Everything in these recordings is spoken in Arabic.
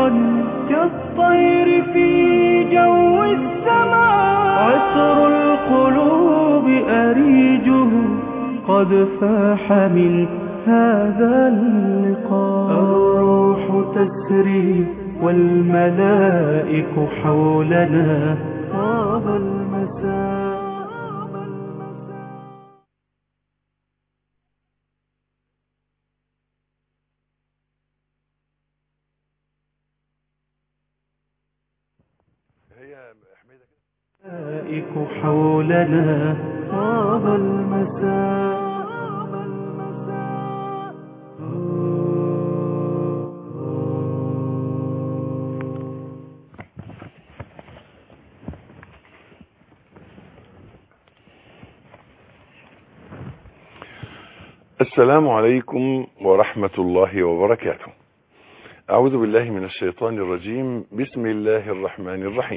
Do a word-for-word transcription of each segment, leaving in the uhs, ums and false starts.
كالطير في جو السماء. عطر القلوب أريجه قد فاح من هذا اللقاء. الروح تسري والملائك حولنا. طاب المساء. الملائك حولنا. طاب المساء. السلام عليكم ورحمة الله وبركاته. أعوذ بالله من الشيطان الرجيم. بسم الله الرحمن الرحيم.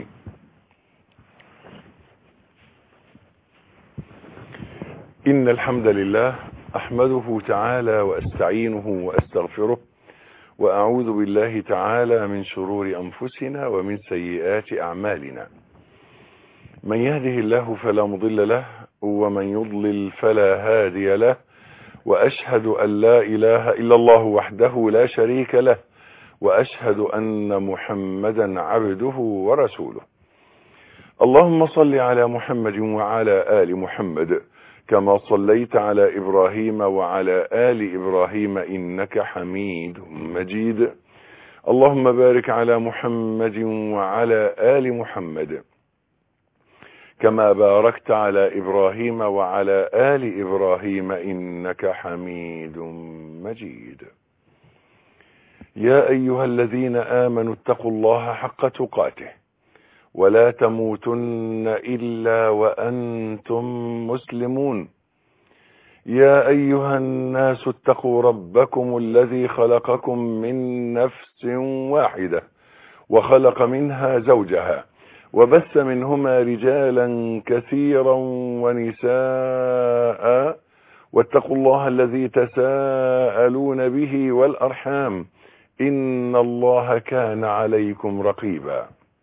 إن الحمد لله أحمده تعالى وأستعينه وأستغفره، وأعوذ بالله تعالى من شرور أنفسنا ومن سيئات أعمالنا. من يهده الله فلا مضل له، ومن يضلل فلا هادي له، وأشهد أن لا إله إلا الله وحده لا شريك له، وأشهد أن محمدا عبده ورسوله. اللهم صل على محمد وعلى آل محمد كما صليت على إبراهيم وعلى آل إبراهيم إنك حميد مجيد. اللهم بارك على محمد وعلى آل محمد كما باركت على إبراهيم وعلى آل إبراهيم إنك حميد مجيد. يا أيها الذين آمنوا اتقوا الله حق تقاته ولا تموتن إلا وأنتم مسلمون. يا أيها الناس اتقوا ربكم الذي خلقكم من نفس واحدة وخلق منها زوجها وبث منهما رجالا كثيرا ونساء، واتقوا الله الذي تساءلون به والأرحام إن الله كان عليكم رقيبا.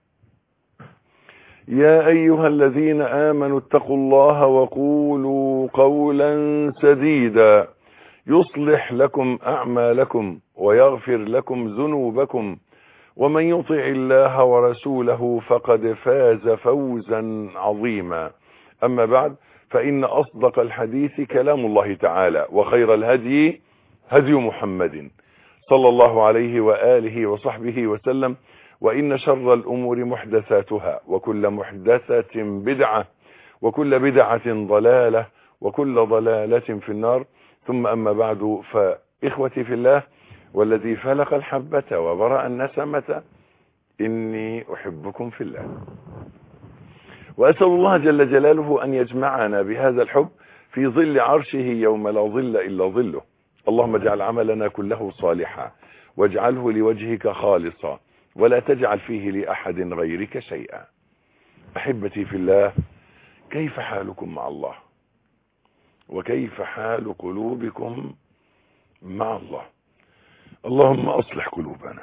يا أيها الذين آمنوا اتقوا الله وقولوا قولا سديدا يصلح لكم أعمالكم ويغفر لكم ذنوبكم، ومن يطع الله ورسوله فقد فاز فوزا عظيما. أما بعد، فإن أصدق الحديث كلام الله تعالى، وخير الهدي هدي محمد صلى الله عليه وآله وصحبه وسلم، وإن شر الأمور محدثاتها، وكل محدثة بدعة، وكل بدعة ضلالة، وكل ضلالة في النار. ثم أما بعد، فإخوتي في الله والذي فلق الحبة وبرأ النسمة، إني أحبكم في الله، وأسأل الله جل جلاله أن يجمعنا بهذا الحب في ظل عرشه يوم لا ظل إلا ظله. اللهم اجعل عملنا كله صالحا، واجعله لوجهك خالصا، ولا تجعل فيه لأحد غيرك شيئا. أحبتي في الله، كيف حالكم مع الله؟ وكيف حال قلوبكم مع الله؟ اللهم أصلح قلوبنا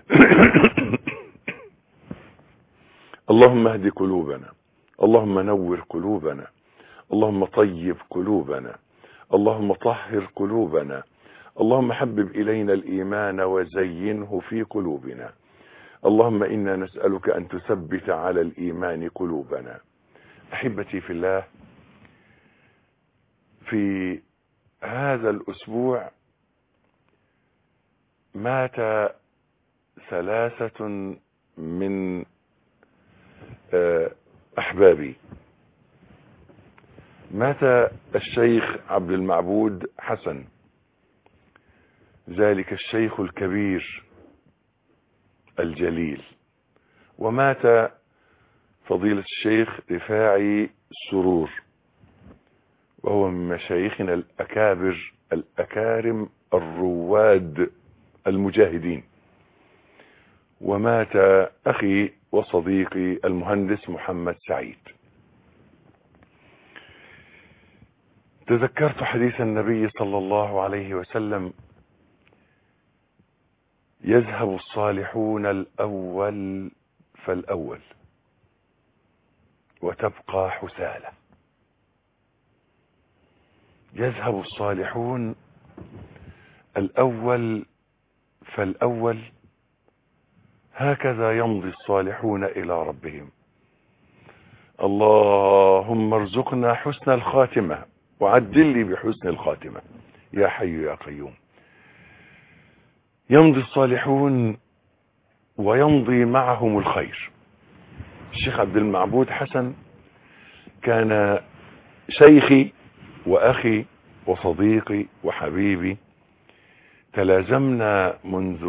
اللهم اهد قلوبنا، اللهم نور قلوبنا، اللهم طيب قلوبنا، اللهم طهر قلوبنا، اللهم حبب إلينا الإيمان وزينه في قلوبنا. اللهم إنا نسألك أن تثبت على الإيمان قلوبنا. أحبتي في الله، في هذا الأسبوع مات ثلاثة من أحبابي. مات الشيخ عبد المعبود حسن، ذلك الشيخ الكبير الجليل، ومات فضيلة الشيخ رفاعي سرور، وهو من مشايخنا الأكابر الأكارم الرواد المجاهدين. ومات أخي وصديقي المهندس محمد سعيد. تذكرت حديث النبي صلى الله عليه وسلم يذهب الصالحون الأول فالأول وتبقى حسالة. يذهب الصالحون الأول فالأول، هكذا يمضي الصالحون إلى ربهم. اللهم ارزقنا حسن الخاتمة وعدل لي بحسن الخاتمة يا حي يا قيوم. يمضي الصالحون ويمضي معهم الخير. الشيخ عبد المعبود حسن كان شيخي وأخي وصديقي وحبيبي، تلازمنا منذ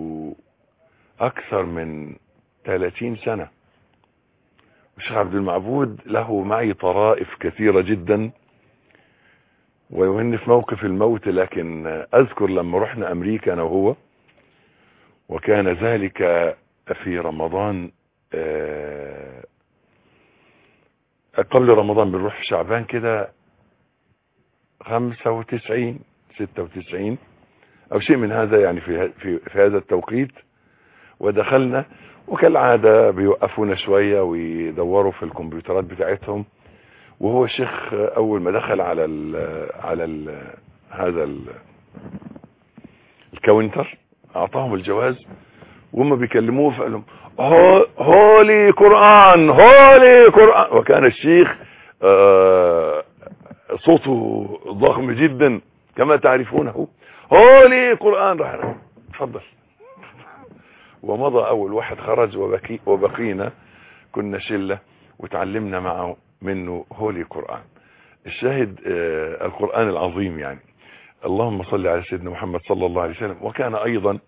أكثر من ثلاثين سنة. الشيخ عبد المعبود له معي طرائف كثيرة جدا، ويهن في موقف الموت، لكن أذكر لما رحنا أمريكا أنا وهو، وكان ذلك في رمضان، قبل رمضان بنروح في شعبان كده خمسة وتسعين ستة وتسعين أو شيء من هذا، يعني في, في, في هذا التوقيت. ودخلنا وكالعادة بيوقفونا شوية ويدوروا في الكمبيوترات بتاعتهم، وهو الشيخ أول ما دخل على ال على ال هذا ال الكاونتر أعطاهم الجواز، وهم بيكلموه فقال لهم هولي قرآن هولي قرآن. وكان الشيخ صوته ضخم جدا كما تعرفونه، هولي قرآن. راح تفضل، ومضى أول واحد خرج وبكي وبقينا كنا شلة وتعلمنا معه منه هولي قرآن. الشاهد آه القرآن العظيم يعني. اللهم صل على سيدنا محمد صلى الله عليه وسلم. وكان أيضا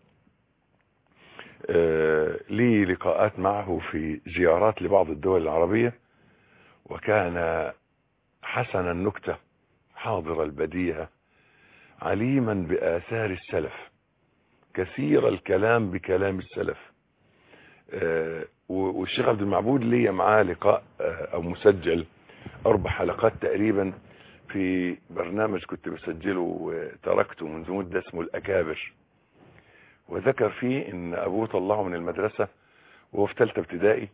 آه لي لقاءات معه في زيارات لبعض الدول العربية، وكان حسن النكتة حاضر البديهة، عليما بآثار السلف، كثير الكلام بكلام السلف. آه والشيخ عبد المعبود لي معاه لقاء آه او مسجل اربع حلقات تقريبا في برنامج كنت بسجله وتركته منذ مدة اسمه الأكابر، وذكر فيه ان ابوه طلعه من المدرسة وهو في ثالثه ابتدائي،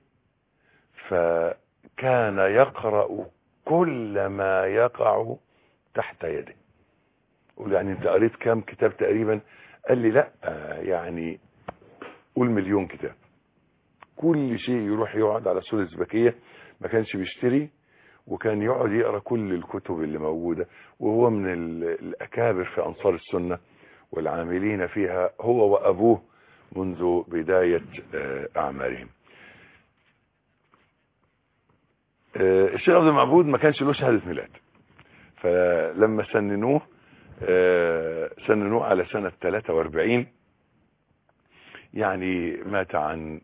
فكان يقرأ كل ما يقع تحت يده. قول يعني انت قريت كام كتاب تقريبا؟ قال لي لا يعني قول مليون كتاب. كل شيء يروح يقعد على سورة الزبكية، ما كانش بيشتري، وكان يقعد يقرأ كل الكتب اللي موجودة، وهو من الأكابر في أنصار السنة والعاملين فيها هو وأبوه منذ بداية أعمارهم. الشيخ عبد المعبود ما كانش له شهادة ميلاد، فلما سننوه سننوه على سنة ثلاثة وأربعين، يعني مات عن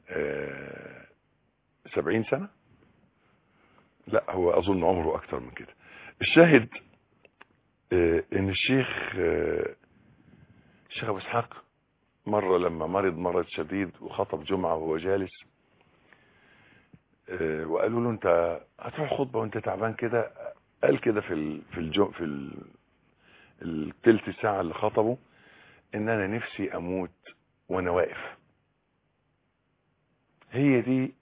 سبعين سنة. لا هو أظن عمره أكثر من كده. الشاهد إن الشيخ الشيخ أبو إسحاق مرة لما مرض مرض شديد وخطب جمعة وهو جالس، وقالوا له أنت هتروح خطبة وأنت تعبان كده؟ قال كده في ال في الجو في ال الثلث ساعة اللي خطبه إن أنا نفسي أموت وأنا واقف. هي دي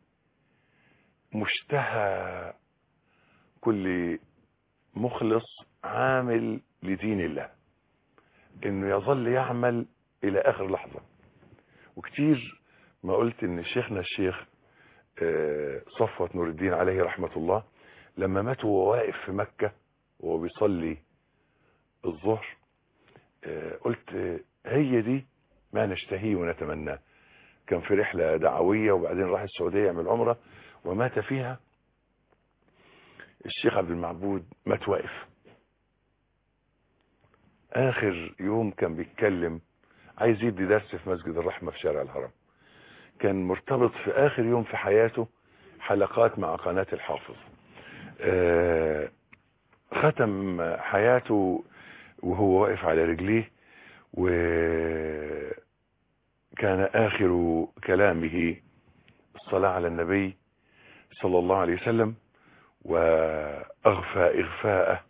مشتهى كل مخلص عامل لدين الله، انه يظل يعمل الى اخر لحظة. وكتير ما قلت ان شيخنا الشيخ صفوة نور الدين عليه رحمة الله لما مات وهو واقف في مكة وهو بيصلي الظهر، قلت هي دي ما نشتهيه ونتمناه. كان في رحلة دعوية وبعدين راح السعودية يعمل عمرة ومات فيها. الشيخ عبد المعبود مات واقف. اخر يوم كان بيتكلم عايز يدي درس في مسجد الرحمة في شارع الهرم، كان مرتبط في اخر يوم في حياته حلقات مع قناة الحافظ. آه ختم حياته وهو واقف على رجليه، وكان اخر كلامه الصلاة على النبي صلى الله عليه وسلم، واغفى اغفاءه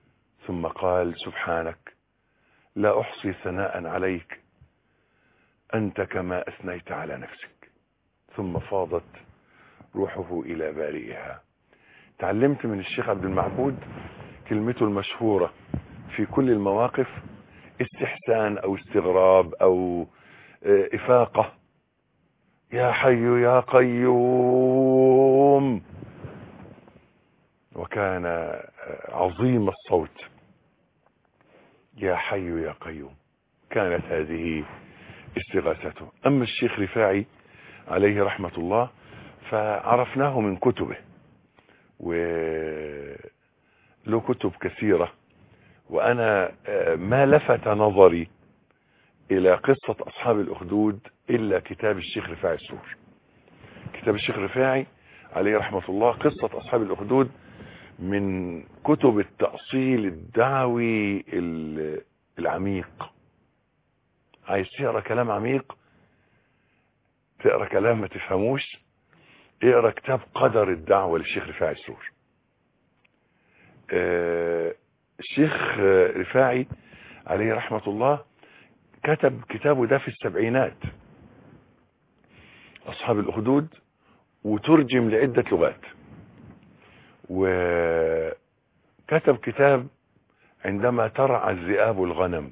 ثم قال سبحانك لا احصي ثناء عليك أنت كما أثنيت على نفسك. ثم فاضت روحه إلى بارئها. تعلمت من الشيخ عبد المعبود كلمته المشهورة في كل المواقف، استحسان أو استغراب أو إفاقة: يا حي يا قيوم. وكان عظيم الصوت: يا حي يا قيوم. كانت هذه استغاثته. أما الشيخ رفاعي عليه رحمة الله فعرفناه من كتبه، وله كتب كثيرة، وأنا ما لفت نظري إلى قصة أصحاب الأخدود إلا كتاب الشيخ رفاعي السور. كتاب الشيخ رفاعي عليه رحمة الله قصة أصحاب الأخدود من كتب التأصيل الدعوي العميق. عايز تقرأ كلام عميق، تقرأ كلام ما تفهموش، اقرأ كتاب قدر الدعوة للشيخ رفاعي السور. آه الشيخ رفاعي عليه رحمة الله كتب كتابه ده في السبعينات، أصحاب الأخدود، وترجم لعدة لغات. وكتب كتاب عندما ترعى الذئاب الغنم،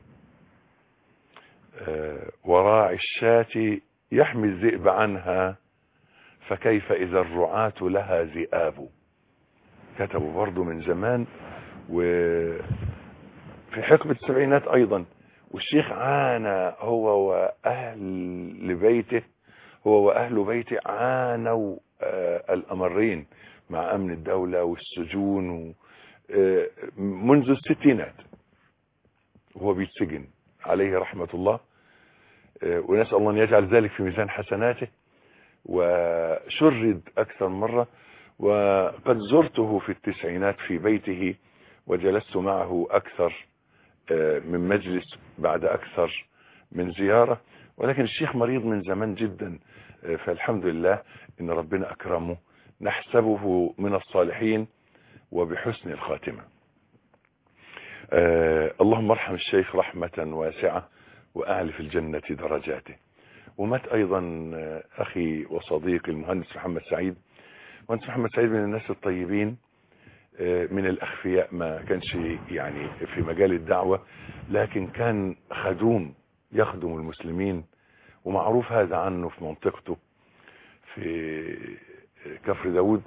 آه وراعي الشاة يحمي الذئب عنها، فكيف إذا الرعاة لها ذئاب. كتبوا برضو من زمان وفي حقبة السبعينات أيضا. والشيخ عانى هو وأهل بيته، هو وأهل بيته عانوا آه الأمرين مع أمن الدولة والسجون آه منذ الستينات وهو بيتسجن عليه رحمة الله. آه ونسأل الله أن يجعل ذلك في ميزان حسناته. وشرد أكثر مرة، وقد زرته في التسعينات في بيته وجلست معه أكثر من مجلس بعد أكثر من زيارة. ولكن الشيخ مريض من زمان جدا، فالحمد لله إن ربنا أكرمه، نحسبه من الصالحين وبحسن الخاتمة. آه اللهم ارحم الشيخ رحمة واسعة وأعلي في الجنة درجاته. ومات أيضا أخي وصديقي المهندس محمد سعيد. المهندس محمد سعيد من الناس الطيبين، من الأخفياء، ما كانش يعني في مجال الدعوة، لكن كان خدوم يخدم المسلمين، ومعروف هذا عنه في منطقته في كفر داود.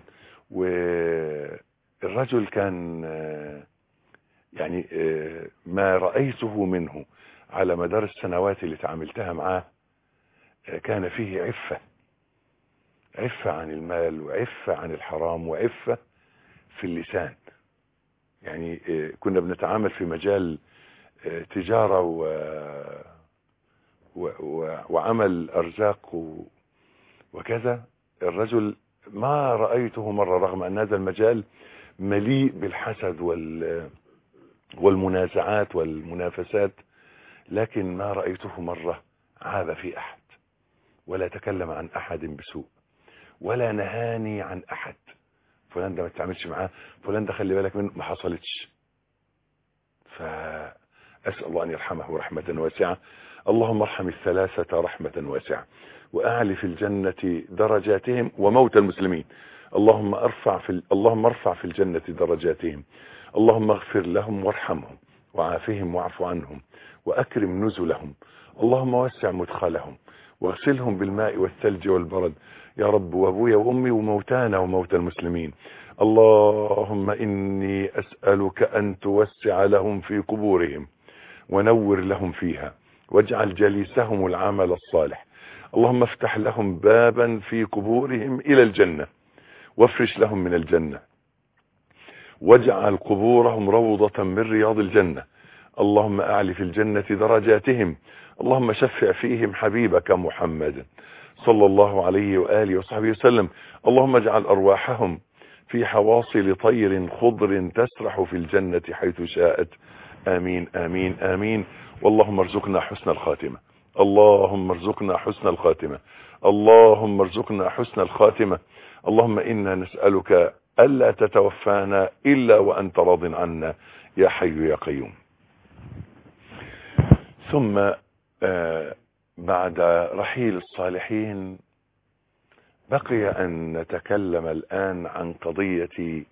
والرجل كان يعني ما رأيته منه على مدار السنوات اللي تعاملتها معاه كان فيه عفة، عفة عن المال وعفة عن الحرام وعفة في اللسان. يعني كنا بنتعامل في مجال تجارة و... و... و... وعمل أرزاق و... وكذا. الرجل ما رأيته مرة، رغم أن هذا المجال مليء بالحسد وال... والمنازعات والمنافسات، لكن ما رأيته مرة عاب في أحد، ولا تكلم عن أحد بسوء، ولا نهاني عن أحد. فلان ده ما تتعاملش معاه، فلان ده خلي بالك منه، ما حصلتش. فأسأل الله أن يرحمه رحمة واسعة. اللهم ارحم الثلاثة رحمة واسعة، وأعلي في الجنة درجاتهم وموت المسلمين. اللهم ارفع في اللهم ارفع في الجنة درجاتهم. اللهم اغفر لهم وارحمهم وعافهم واعف عنهم وأكرم نزلهم. اللهم وسع مدخلهم واغسلهم بالماء والثلج والبرد يا رب، وابويا وامي وموتانا وموتى المسلمين. اللهم إني أسألك أن توسع لهم في قبورهم ونور لهم فيها، واجعل جليسهم العمل الصالح. اللهم افتح لهم بابا في قبورهم إلى الجنة، وافرش لهم من الجنة، واجعل قبورهم روضة من رياض الجنة. اللهم أعلي في الجنة درجاتهم. اللهم شفع فيهم حبيبك محمد صلى الله عليه وآله وصحبه وسلم. اللهم اجعل أرواحهم في حواصل طير خضر تسرح في الجنة حيث شاءت. آمين آمين آمين. واللهم ارزقنا حسن الخاتمة. اللهم ارزقنا حسن الخاتمة. اللهم ارزقنا حسن الخاتمة. اللهم إنا نسألك ألا تتوفانا إلا وأنت راض عنا يا حي يا قيوم. ثم آه بعد رحيل الصالحين بقي أن نتكلم الآن عن قضية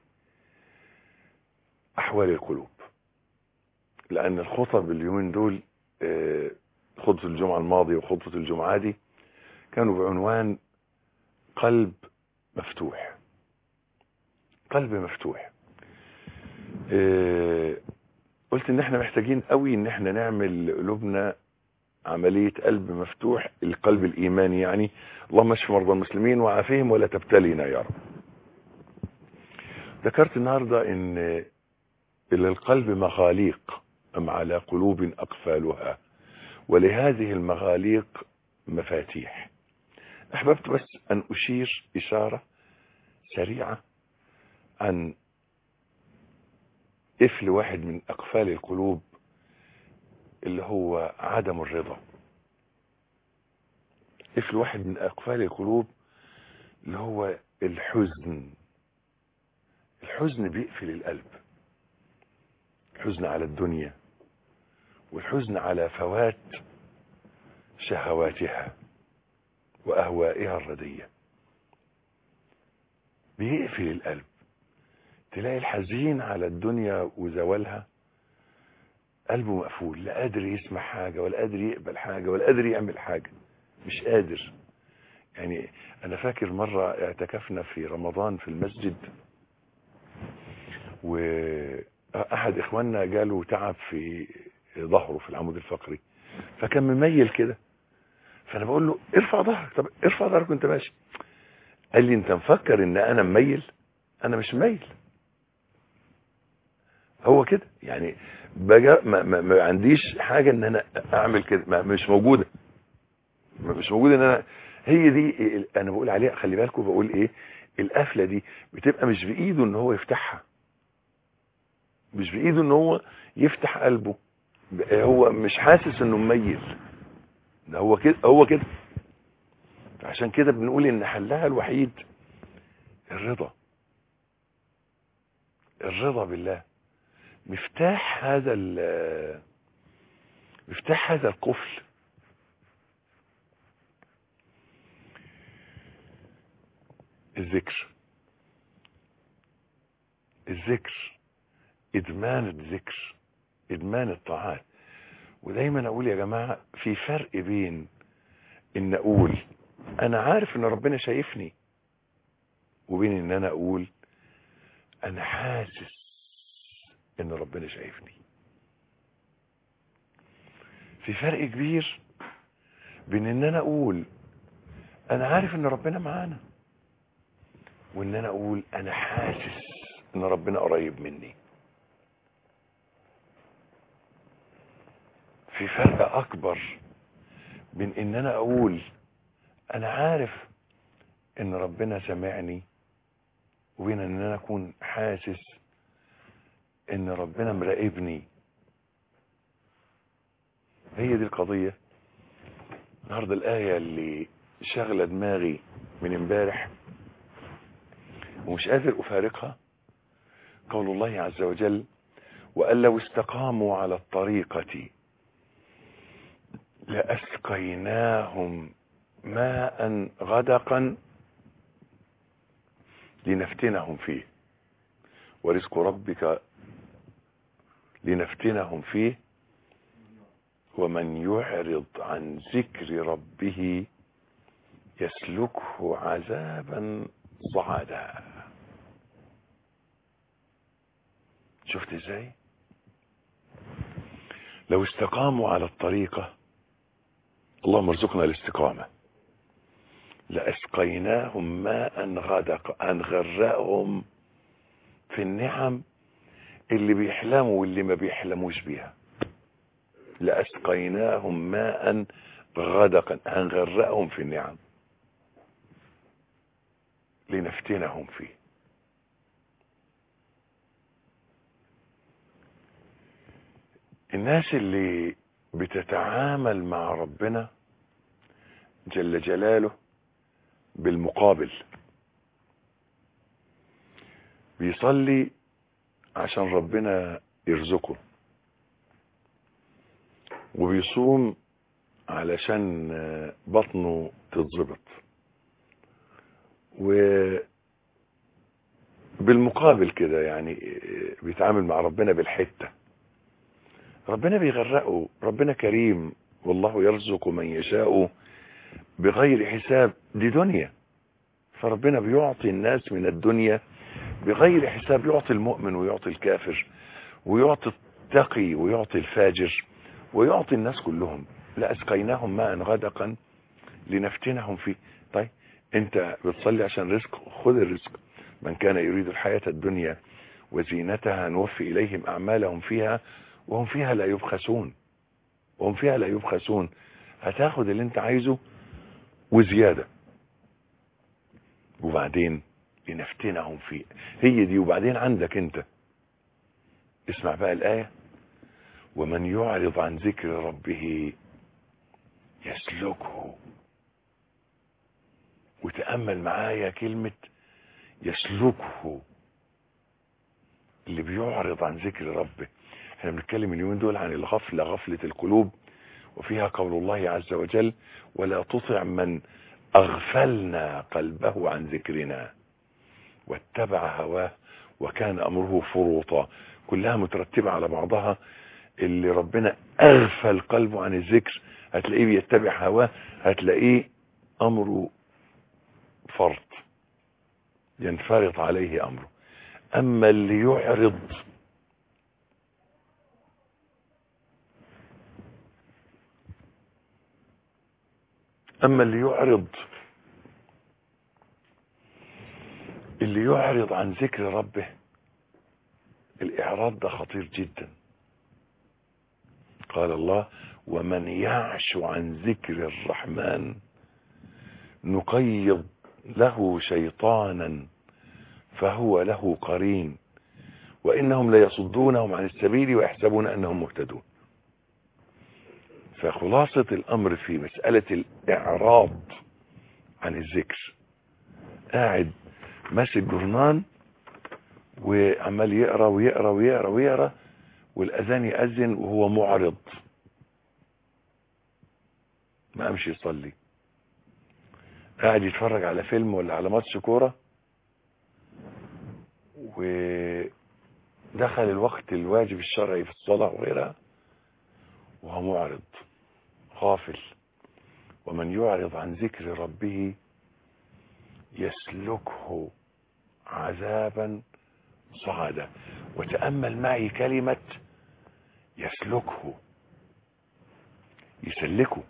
أحوال القلوب، لأن الخطب اليومين دول خطبة الجمعة الماضية وخطبة الجمعة دي كانوا بعنوان قلب مفتوح. قلب مفتوح. قلت ان احنا محتاجين قوي ان احنا نعمل قلوبنا عملية قلب مفتوح، القلب الإيماني يعني. اللهم اشف مرضى المسلمين وعافيهم ولا تبتلينا يا رب. ذكرت النهاردة ان للقلب مغاليق أم على قلوب أقفالها، ولهذه المغاليق مفاتيح. أحببت بس أن أشير إشارة سريعة عن قفل واحد من أقفال القلوب اللي هو عدم الرضا. قفل واحد من أقفال القلوب اللي هو الحزن. الحزن بيقفل القلب، الحزن على الدنيا والحزن على فوات شهواتها وأهوائها الردية، بيقفل القلب. تلاقي الحزين على الدنيا وزوالها قلبه مقفول، لا قادر يسمع حاجة ولا قادر يقبل حاجة ولا قادر يعمل حاجة، مش قادر. يعني أنا فاكر مرة اعتكفنا في رمضان في المسجد، وأحد إخواننا جاله تعب في ظهره في العمود الفقري، فكان مميل كده، فأنا بقول له ارفع ظهرك. طب ارفع ظهرك وانت ماشي. قال لي انت مفكر ان انا مميل؟ انا مش مميل. هو كده يعني بقى ما, ما, ما عنديش حاجة ان انا اعمل كده، ما مش موجودة، ما مش موجودة ان انا. هي دي انا بقول عليها، خلي بالكم بقول ايه، القفلة دي بتبقى مش بايده ان هو يفتحها، مش بايده ان هو يفتح قلبه، هو مش حاسس انه مميل، ده هو كده هو كده. عشان كده بنقول ان حلها الوحيد الرضا. الرضا بالله مفتاح هذا مفتاح هذا القفل. الذكر الذكر ادمان الذكر، ادمان الطاعات. ودايما اقول يا جماعة في فرق بين ان اقول انا عارف ان ربنا شايفني، وبين ان انا اقول انا حاسس ان ربنا شايفني. في فرق كبير بين ان انا اقول انا عارف ان ربنا معانا، وان انا اقول انا حاسس ان ربنا قريب مني. في فرق اكبر بين ان انا اقول انا عارف ان ربنا سمعني، وبين ان انا اكون حاسس ان ربنا مراقبني. هي دي القضية. النهارده الآية اللي شغلة دماغي من امبارح ومش قادر أفارقها، قول الله عز وجل: وأن لو استقاموا على الطريقة لأسقيناهم ماء غدقا لنفتنهم فيه ورزق ربك لنفتنهم فيه ومن يعرض عن ذكر ربه يسلكه عذابا صعدا. شفت ازاي؟ لو استقاموا على الطريقة، اللهم ارزقنا الاستقامة، لأسقيناهم ماء غدق، هنغرقهم في النعم اللي بيحلموا واللي ما بيحلموش بيها. لأسقيناهم ماء غدقا، هنغرقهم في النعم لنفتنهم فيه. الناس اللي بتتعامل مع ربنا جل جلاله بالمقابل، بيصلي عشان ربنا يرزقه، وبيصوم علشان بطنه تتظبط، وبالمقابل كده يعني بيتعامل مع ربنا بالحتة. ربنا بيغرقه، ربنا كريم، والله يرزق من يشاء بغير حساب. دي دنيا، فربنا بيعطي الناس من الدنيا بغير حساب، يعطي المؤمن ويعطي الكافر ويعطي التقي ويعطي الفاجر ويعطي الناس كلهم. لأسقيناهم ماء غدقا لنفتنهم فيه. طيب انت بتصلي عشان رزق، خذ الرزق. من كان يريد الحياة الدنيا وزينتها نوفي إليهم أعمالهم فيها وهم فيها لا يبخسون، وهم فيها لا يبخسون. هتاخد اللي انت عايزه وزيادة، وبعدين لنفتنهم فيه، هي دي. وبعدين عندك انت، اسمع بقى الآية: ومن يعرض عن ذكر ربه يسلكه. وتأمل معايا كلمة يسلكه. اللي بيعرض عن ذكر ربه، احنا بنتكلم اليومين دول عن الغفلة، غفلة القلوب، وفيها قول الله عز وجل: ولا تطع من أغفلنا قلبه عن ذكرنا واتبع هواه وكان أمره فرطا. كلها مترتبة على بعضها. اللي ربنا أغفل قلبه عن الذكر هتلاقيه بيتبع هواه، هتلاقيه أمره فرط، ينفرط عليه أمره. أما اللي يعرض أما اللي يعرض اللي يعرض عن ذكر ربه، الإعراض ده خطير جدا. قال الله: ومن يعش عن ذكر الرحمن نقيض له شيطانا فهو له قرين وإنهم ليصدونهم عن السبيل ويحسبون أنهم مهتدون. فخلاصة الأمر في مسألة الإعراض عن الذكر، قاعد ماسك جرنان وعمال يقرأ ويقرأ ويقرأ ويقرأ والأذان يأذن وهو معرض، ما قامش يصلي. قاعد يتفرج على فيلم ولا على ماتش كورة ودخل الوقت الواجب الشرعي في الصلاة وغيرها وهو معرض غافل. ومن يعرض عن ذكر ربه يسلكه عذابا صعدا. وتأمل معي كلمة يسلكه، يسلكه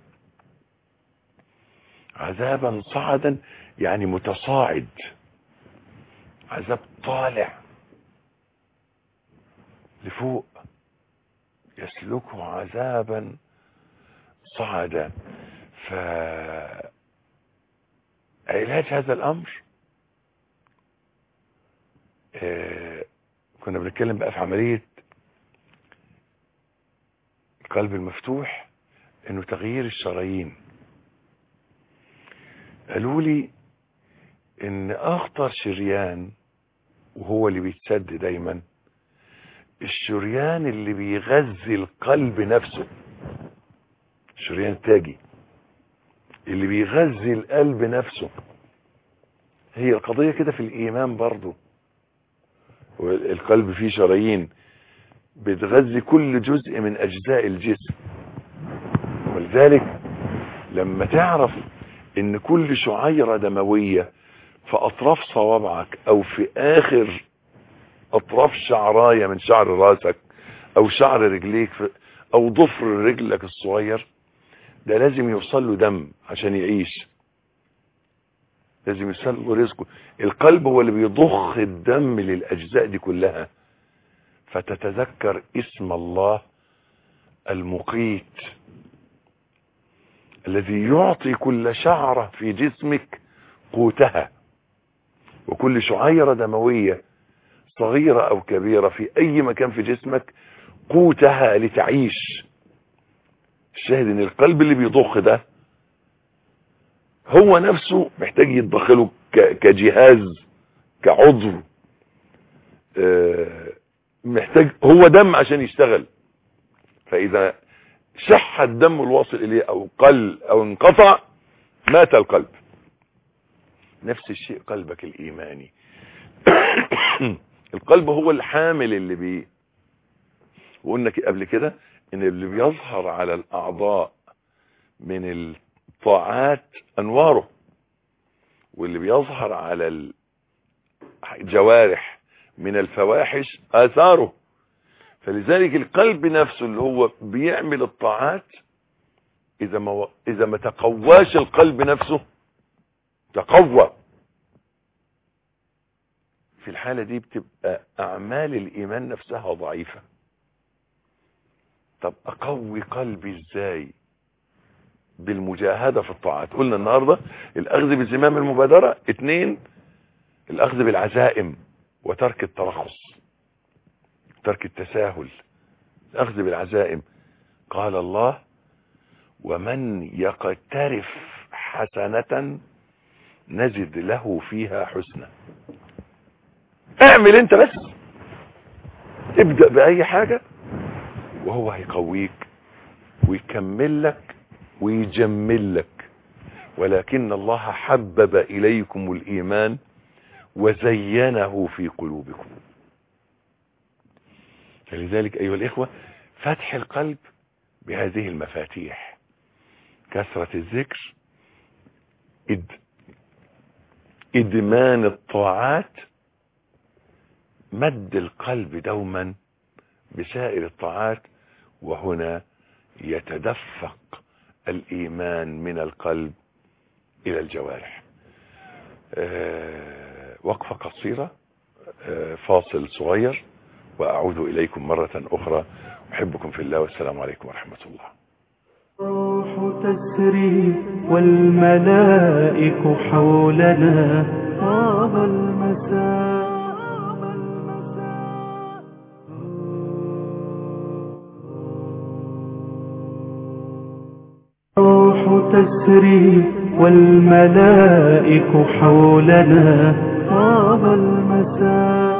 عذابا صعدا، يعني متصاعد، عذاب طالع لفوق. يسلكه عذابا صعدا. فعلاج هذا الأمر آه كنا بنتكلم بقى في عملية القلب المفتوح، انه تغيير الشرايين. قالوا لي ان اخطر شريان وهو اللي بيتسد دايما الشريان اللي بيغذي القلب نفسه، الشريان التاجي اللي بيغذي القلب نفسه. هي القضية كده في الإيمان برضو، القلب فيه شرايين بتغذي كل جزء من أجزاء الجسم. ولذلك لما تعرف ان كل شعيرة دموية في أطراف صوابعك أو في آخر أطراف شعراية من شعر راسك أو شعر رجليك أو ضفر رجلك الصغير، ده لازم يوصل له دم عشان يعيش، لازم يوصل له رزقه. القلب هو اللي بيضخ الدم للأجزاء دي كلها. فتتذكر اسم الله المقيت الذي يعطي كل شعرة في جسمك قوتها، وكل شعيرة دموية صغيرة أو كبيرة في أي مكان في جسمك قوتها لتعيش. الشاهد ان القلب اللي بيضخ ده هو نفسه محتاج يتدخله كجهاز، كعضو، محتاج هو دم عشان يشتغل. فإذا شح الدم الواصل اليه او قل او انقطع مات القلب. نفس الشيء قلبك الايماني. القلب هو الحامل اللي بيه، وقلنا قبل كده ان اللي بيظهر على الاعضاء من الطاعات انواره، واللي بيظهر على الجوارح من الفواحش اثاره. فلذلك القلب نفسه اللي هو بيعمل الطاعات اذا ما اذا ما تقواش القلب نفسه تقوى، في الحالة دي بتبقى اعمال الايمان نفسها ضعيفة. طب اقوي قلبي ازاي؟ بالمجاهدة في الطاعات. قلنا النهاردة الاخذ بزمام المبادرة. اتنين، الاخذ بالعزائم وترك الترخص، ترك التساهل، الاخذ بالعزائم. قال الله: ومن يقترف حسنة نزد له فيها حسنة. اعمل انت بس، ابدأ بأي حاجة وهو هيقويك ويكمل لك ويجمل لك. ولكن الله حبب إليكم الإيمان وزينه في قلوبكم. فلذلك أيها الإخوة، فتح القلب بهذه المفاتيح: كثرة الذكر، إد إدمان الطاعات، مد القلب دوما بسائر الطاعات. وهنا يتدفق الإيمان من القلب إلى الجوارح. أه وقفة قصيرة، أه فاصل صغير، وأعود إليكم مرة أخرى. أحبكم في الله، والسلام عليكم ورحمة الله. الروح تسري والملائك حولنا، طاب المساء. الروح تسري والملائك حولنا، طاب المساء.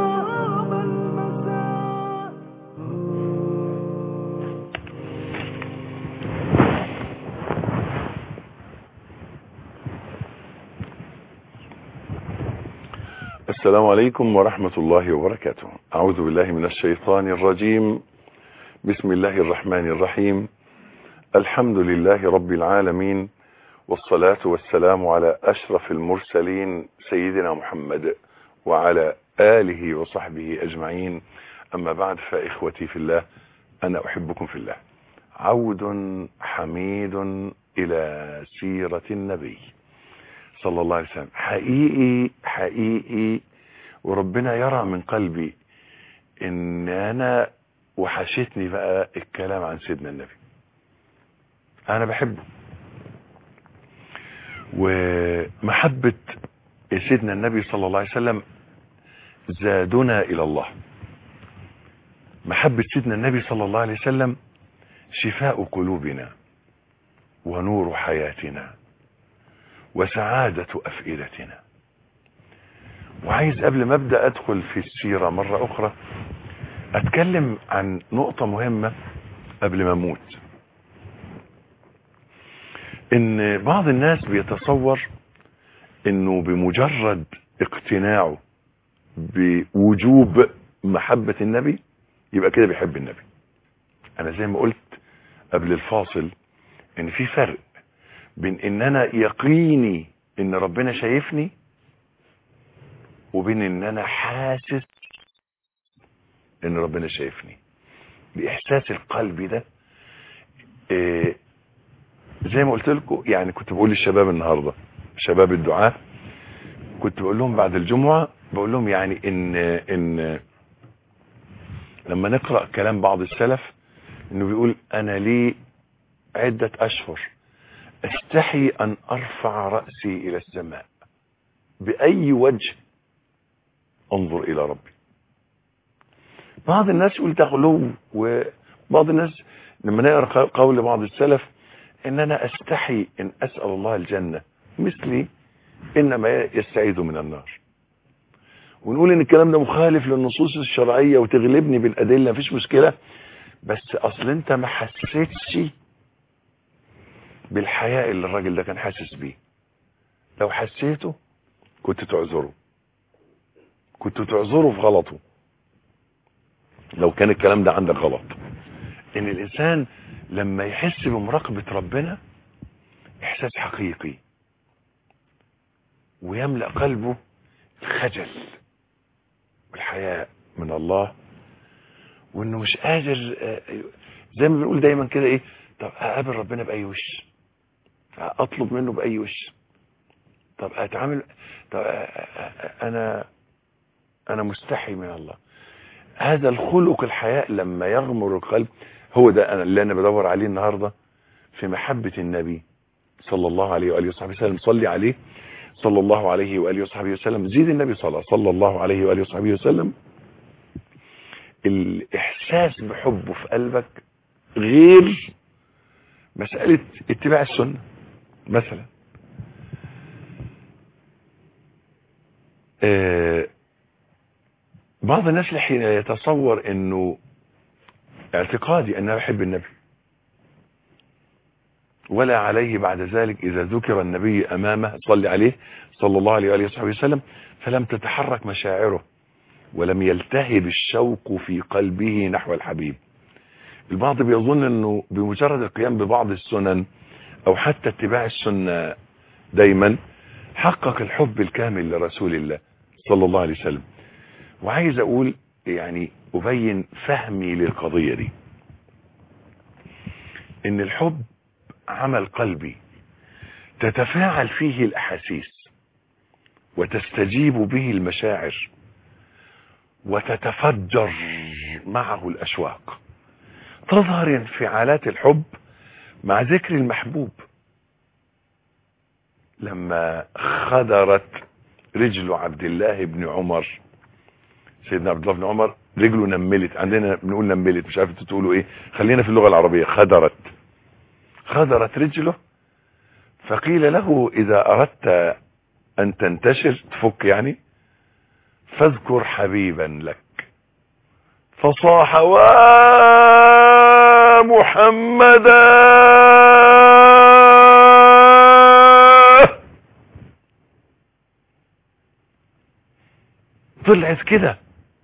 السلام عليكم ورحمة الله وبركاته. أعوذ بالله من الشيطان الرجيم. بسم الله الرحمن الرحيم. الحمد لله رب العالمين، والصلاة والسلام على أشرف المرسلين سيدنا محمد وعلى آله وصحبه أجمعين. أما بعد، فإخوتي في الله، أنا أحبكم في الله. عود حميد إلى سيرة النبي صلى الله عليه وسلم. حقيقي حقيقي، وربنا يرى من قلبي ان انا وحشتني بقى الكلام عن سيدنا النبي. انا بحبه، ومحبة سيدنا النبي صلى الله عليه وسلم زادنا الى الله. محبة سيدنا النبي صلى الله عليه وسلم شفاء قلوبنا ونور حياتنا وسعادة أفئدتنا. وعايز قبل ما أبدأ أدخل في السيرة مرة أخرى أتكلم عن نقطة مهمة قبل ما أموت. إن بعض الناس بيتصور إنه بمجرد اقتناعه بوجوب محبة النبي يبقى كده بيحب النبي. أنا زي ما قلت قبل الفاصل إن في فرق بين ان انا يقيني ان ربنا شايفني، وبين ان انا حاسس ان ربنا شايفني. باحساس القلب ده، إيه زي ما قلت لكم. يعني كنت بقول للشباب النهارده، شباب الدعاء، كنت بقول لهم بعد الجمعه، بقول لهم يعني ان ان لما نقرا كلام بعض السلف انه بيقول: انا لي عده اشهر استحي ان ارفع رأسي الى السماء، باي وجه انظر الى ربي. بعض الناس يقول تغلو، وبعض الناس لما نقرأ قول بعض السلف ان انا استحي ان اسأل الله الجنة مثلي انما يستعيذ من النار. ونقول ان الكلام ده مخالف للنصوص الشرعية وتغلبني بالادلة، مفيش مشكلة، بس اصل انت ما حسيتش بالحياء اللي الراجل ده كان حاسس بيه. لو حسيته كنت تعذره، كنت تعذره في غلطه لو كان الكلام ده عندك غلط. ان الانسان لما يحس بمراقبة ربنا احساس حقيقي ويملأ قلبه الخجل والحياء من الله، وانه مش قادر زي ما بنقول دايما كده ايه، طب اقابل ربنا باي وش، اطلب منه باي وش، طب اتعامل، طب انا انا مستحي من الله. هذا الخلق الحياء لما يغمر القلب هو ده أنا اللي انا بدور عليه النهارده في محبة النبي صلى الله عليه واله وصحبه وسلم. صلي عليه صلى الله عليه واله وصحبه وسلم، زيد النبي صلى صلى الله عليه واله وصحبه وسلم. الاحساس بحبه في قلبك غير مسألة اتباع السنة. مثلا آه بعض الناس حين يتصور انه اعتقادي ان انا بحب النبي ولا عليه بعد ذلك اذا ذكر النبي امامه صلي عليه صلى الله عليه وآله وصحبه وسلم فلم تتحرك مشاعره ولم يلتهب الشوق في قلبه نحو الحبيب. البعض بيظن انه بمجرد القيام ببعض السنن او حتى اتباع السنة دايما حقق الحب الكامل لرسول الله صلى الله عليه وسلم. وعايز اقول يعني ابين فهمي للقضية دي، ان الحب عمل قلبي تتفاعل فيه الاحاسيس وتستجيب به المشاعر وتتفجر معه الاشواق. تظهر انفعالات الحب مع ذكر المحبوب. لما خدرت رجل عبد الله بن عمر، سيدنا عبد الله بن عمر رجله نملت، عندنا بنقول نملت مش عارف انتوا تقولوا ايه، خلينا في اللغة العربية. خدرت خدرت رجله، فقيل له اذا اردت ان تنتشر تفك يعني فاذكر حبيبا لك، فصاح ومحمدا. طلعت كده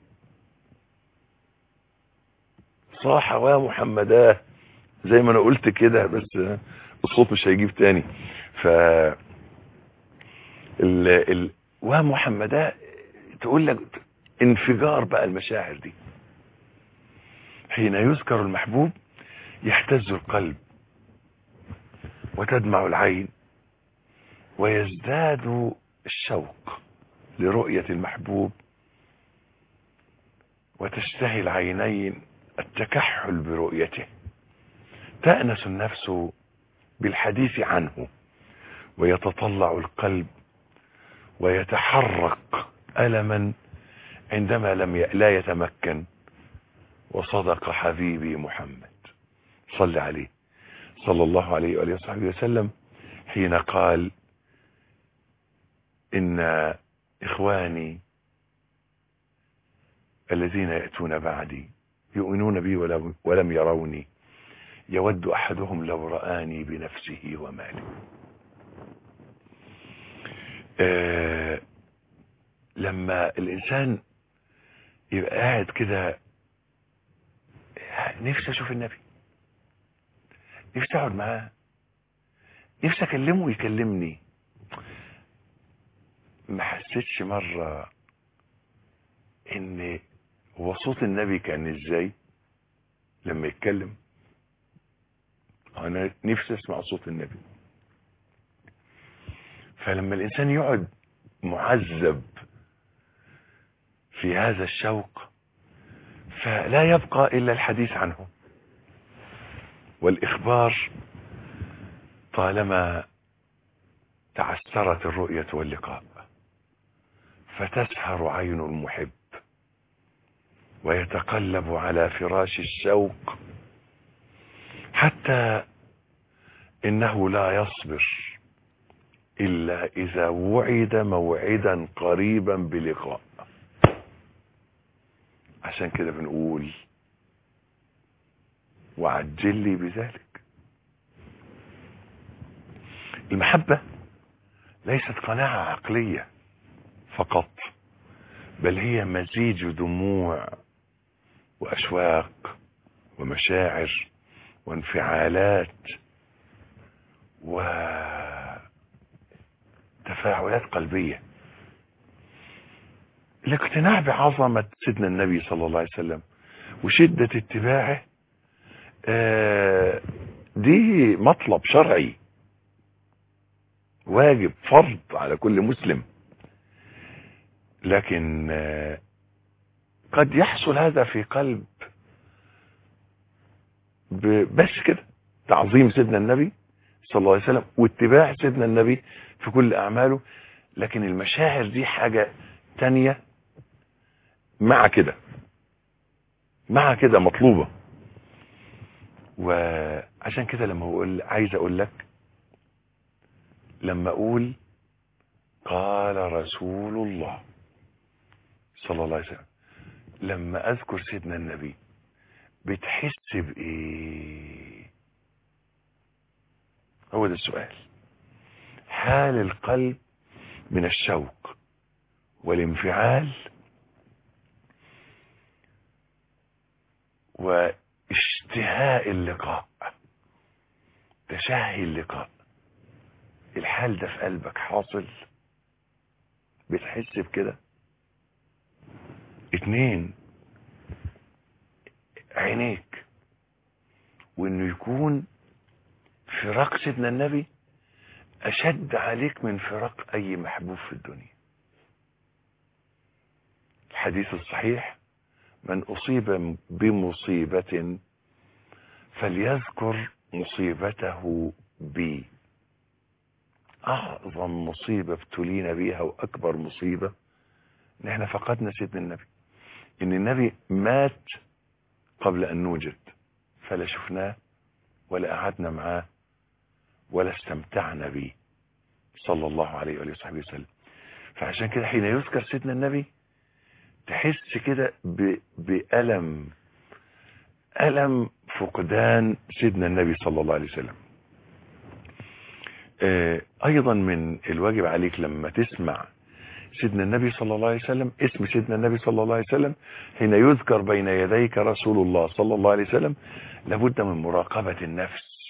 صاح ومحمدا زي ما انا قلت كده، بس الصوت مش هيجيب تاني. ف ال ال ومحمدا تقول لك انفجار بقى المشاعر دي. حين يذكر المحبوب يهتز القلب وتدمع العين ويزداد الشوق لرؤية المحبوب وتشتهي العينين التكحل برؤيته. تأنس النفس بالحديث عنه ويتطلع القلب ويتحرك ألما عندما لم ي... لا يتمكن. وصدق حبيبي محمد صلى عليه صلى الله عليه وآله وصحبه وسلم حين قال إن إخواني الذين يأتون بعدي يؤمنون بي ولم, ولم يروني يود أحدهم لو رآني بنفسه وماله. آه لما الإنسان يبقى قاعد كده نفسي أشوف النبي، نفسي أقعد معاه، نفسي أكلمه ويكلمني. ما حسيتش مرة إن هو صوت النبي كان إزاي لما يتكلم؟ أنا نفسي أسمع صوت النبي. فلما الإنسان يقعد معذب في هذا الشوق فلا يبقى إلا الحديث عنه والإخبار طالما تعسرت الرؤية واللقاء، فتسهر عين المحب ويتقلب على فراش الشوق حتى إنه لا يصبر إلا إذا وعد موعدا قريبا بلقاء. عشان كده بنقول وعجل لي بذلك. المحبة ليست قناعة عقلية فقط، بل هي مزيج دموع وأشواق ومشاعر وانفعالات وتفاعلات قلبية. الاقتناع بعظمة سيدنا النبي صلى الله عليه وسلم وشدة اتباعه دي مطلب شرعي واجب فرض على كل مسلم، لكن قد يحصل هذا في قلب بس كده تعظيم سيدنا النبي صلى الله عليه وسلم واتباع سيدنا النبي في كل أعماله، لكن المشاعر دي حاجة تانية مع كده مع كده مطلوبة. وعشان كده لما أقول عايز أقول لك، لما أقول قال رسول الله صلى الله عليه وسلم، لما أذكر سيدنا النبي بتحس بإيه؟ هو ده السؤال. حال القلب من الشوق والانفعال واشتهاء اللقاء، تشهي اللقاء، الحال ده في قلبك حاصل؟ بتحس بكده؟ اتنين، عينيك، وانه يكون فراق سيدنا النبي اشد عليك من فراق اي محبوب في الدنيا. الحديث الصحيح: من اصيب بمصيبة فليذكر مصيبته بي. اعظم مصيبة ابتلينا بيها واكبر مصيبة ان احنا فقدنا سيدنا النبي، ان النبي مات قبل ان نوجد، فلا شفناه ولا قعدنا معاه ولا استمتعنا به صلى الله عليه وآله وصحبه وسلم. فعشان كده حين يذكر سيدنا النبي تحس كده بألم ألم فقدان سيدنا النبي صلى الله عليه وسلم. آه ايضا من الواجب عليك لما تسمع سيدنا النبي صلى الله عليه وسلم، اسم سيدنا النبي صلى الله عليه وسلم حين يذكر بين يديك رسول الله صلى الله عليه وسلم، لابد من مراقبة النفس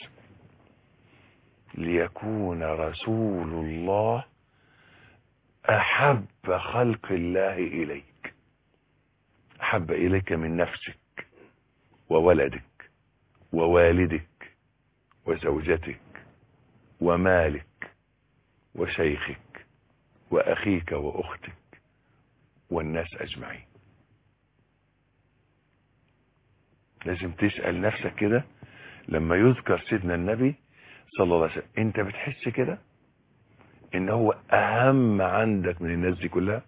ليكون رسول الله أحب خلق الله إليك، أحب إليك من نفسك وولدك ووالدك وزوجتك ومالك وشيخك وأخيك وأختك والناس أجمعين. لازم تسأل نفسك كده لما يذكر سيدنا النبي صلى الله عليه وسلم، انت بتحس كده ان هو اهم عندك من الناس دي كلها؟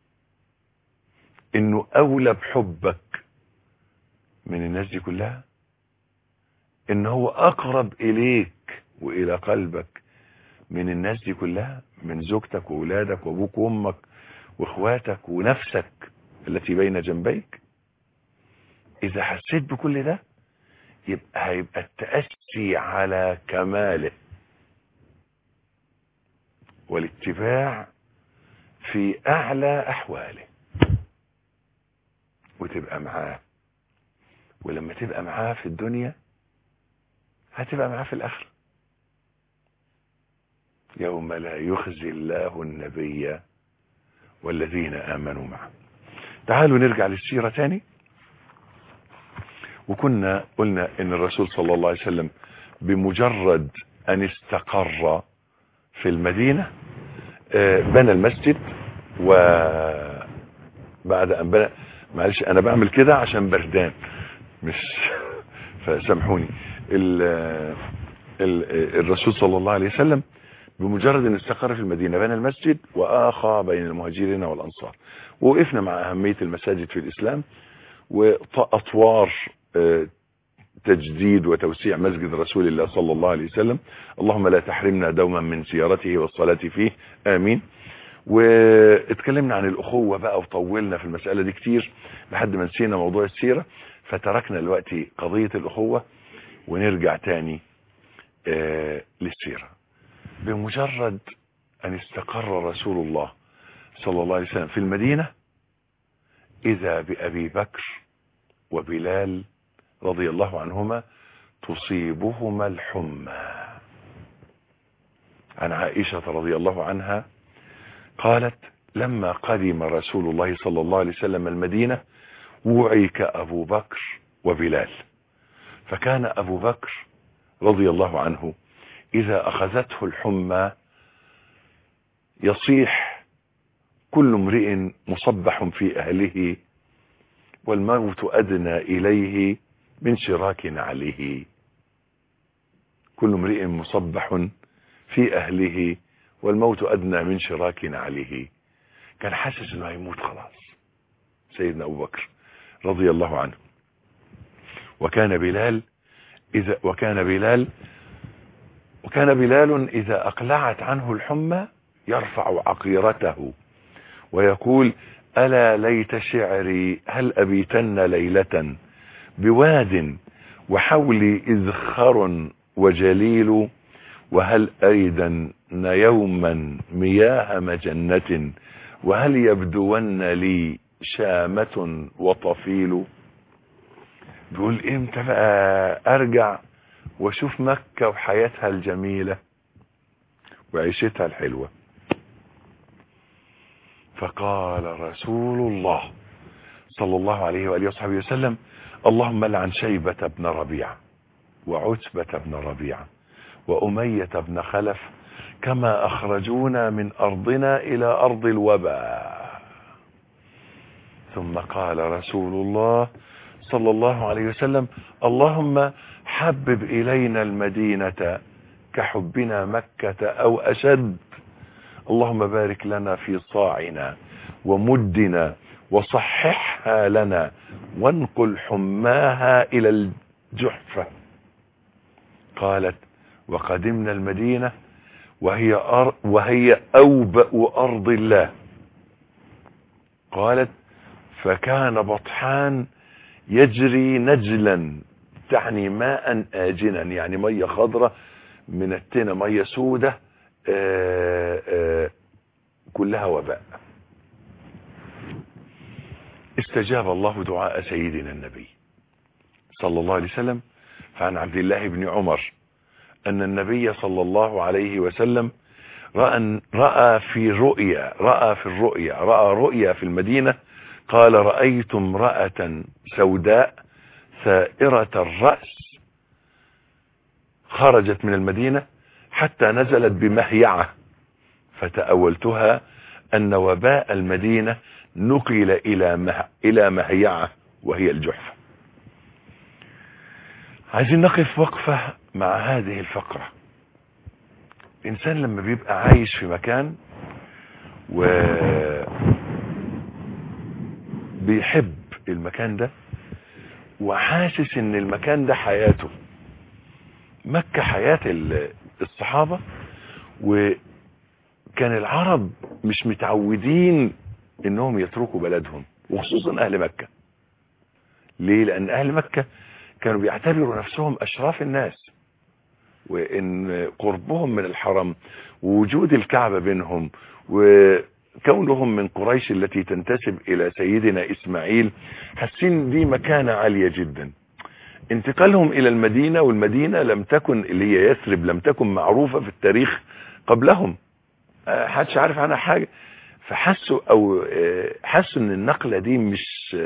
انه اولى بحبك من الناس دي كلها؟ ان هو اقرب اليك والى قلبك من الناس دي كلها، من زوجتك واولادك وابوك وامك واخواتك ونفسك التي بين جنبيك؟ اذا حسيت بكل ده يبقى هيبقى التأسي على كماله والاتباع في اعلى احواله، وتبقى معاه. ولما تبقى معاه في الدنيا هتبقى معاه في الاخره. يوم لا يخزي الله النبي والذين امنوا معه. تعالوا نرجع للسيرة تاني. وكنا قلنا ان الرسول صلى الله عليه وسلم بمجرد ان استقر في المدينة بنى المسجد. وبعد ان بنى، معلش انا بعمل كده عشان بردان مش فسامحوني، الرسول صلى الله عليه وسلم بمجرد ان استقر في المدينة بنى المسجد واخى بين المهاجرين والانصار. ووقفنا مع اهمية المساجد في الاسلام واطوار تجديد وتوسيع مسجد رسول الله صلى الله عليه وسلم. اللهم لا تحرمنا دوما من زيارته والصلاة فيه، آمين. واتكلمنا عن الأخوة بقى وطولنا في المسألة دي كتير لحد ما نسينا موضوع السيرة، فتركنا دلوقتي قضية الأخوة ونرجع تاني آه للسيرة. بمجرد أن استقر رسول الله صلى الله عليه وسلم في المدينة إذا بأبي بكر وبلال رضي الله عنهما تصيبهما الحمى. عن عائشة رضي الله عنها قالت لما قدم رسول الله صلى الله عليه وسلم المدينة وعيك أبو بكر وبلال، فكان أبو بكر رضي الله عنه إذا أخذته الحمى يصيح كل امرئ مصبح في أهله والموت أدنى إليه من شراك عليه. كل امرئ مصبح في أهله والموت أدنى من شراك عليه. كان حاسس انه هيموت خلاص سيدنا أبو بكر رضي الله عنه. وكان بلال إذا وكان بلال وكان بلال إذا أقلعت عنه الحمى يرفع عقيرته ويقول ألا ليت شعري هل أبيتن ليلة بواد وحولي إذخر وجليل وهل أيدن يوما مياه مجنة وهل يبدون لي شامة وطفيل. بيقول امتى بقى ارجع واشوف مكة وحياتها الجميلة وعيشتها الحلوة. فقال رسول الله صلى الله عليه وآله وصحبه وسلم اللهم لعن شيبة بن ربيعة وعتبة بن ربيعة وأمية بن خلف كما أخرجونا من أرضنا إلى أرض الوباء. ثم قال رسول الله صلى الله عليه وسلم اللهم حبب إلينا المدينة كحبنا مكة أو أشد. اللهم بارك لنا في صاعنا ومدنا وصححها لنا وانقل حماها إلى الجحفة. قالت وقدمنا المدينة وهي, أر وهي أوبأ أرض الله. قالت فكان بطحان يجري نجلا تعني ماء آجنا يعني مية خضرة من التنة مية سودة آآ آآ كلها وباء. استجاب الله دعاء سيدنا النبي صلى الله عليه وسلم. فعن عبد الله بن عمر أن النبي صلى الله عليه وسلم رأى, رأى في رؤيا رأى في الرؤيا رأى رؤيا في المدينة قال رأيت امرأة سوداء ثائرة الرأس خرجت من المدينة حتى نزلت بمهيعة فتأولتها أن وباء المدينة نقل إلى مه... إلى مهيعة وهي الجحفة. عايزين نقف وقفة مع هذه الفقرة. إنسان لما بيبقى عايش في مكان و بيحب المكان ده وحاسس ان المكان ده حياته. مكة حياة الصحابة وكان العرب مش متعودين انهم يتركوا بلدهم وخصوصا اهل مكة. ليه؟ لان اهل مكة كانوا بيعتبروا نفسهم اشراف الناس وان قربهم من الحرم ووجود الكعبة بينهم وكونهم من قريش التي تنتسب الى سيدنا اسماعيل حاسين دي مكانة عالية جدا. انتقالهم الى المدينة والمدينة لم تكن اللي هي يثرب لم تكن معروفة في التاريخ قبلهم حدش عارف عنها حاجة. فحسوا او حسوا ان النقلة دي مش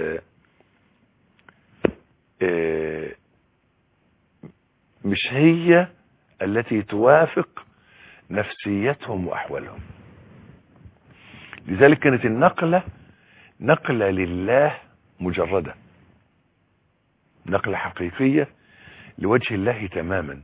مش هي التي توافق نفسيتهم واحوالهم. لذلك كانت النقلة نقلة لله مجردة، نقلة حقيقية لوجه الله تماما.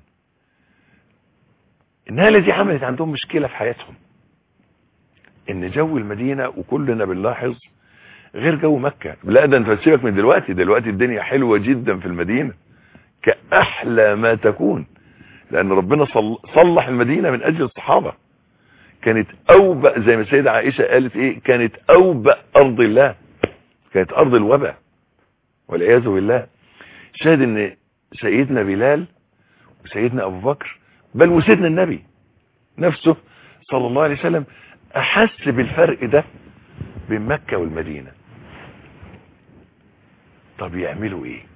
النقلة دي عملت عندهم مشكلة في حياتهم، ان جو المدينة وكلنا بنلاحظ غير جو مكة. لا ده انت سيبك من دلوقتي، دلوقتي الدنيا حلوة جدا في المدينة كأحلى ما تكون، لان ربنا صلح المدينة من اجل الصحابة. كانت اوبأ زي ما السيدة عائشة قالت ايه، كانت اوبأ ارض الله، كانت ارض الوباء والعياذ بالله. شاهد ان سيدنا بلال وسيدنا ابو بكر بل وسيدنا النبي نفسه صلى الله عليه وسلم احس بالفرق ده بين مكة والمدينة. طب يعملوا ايه؟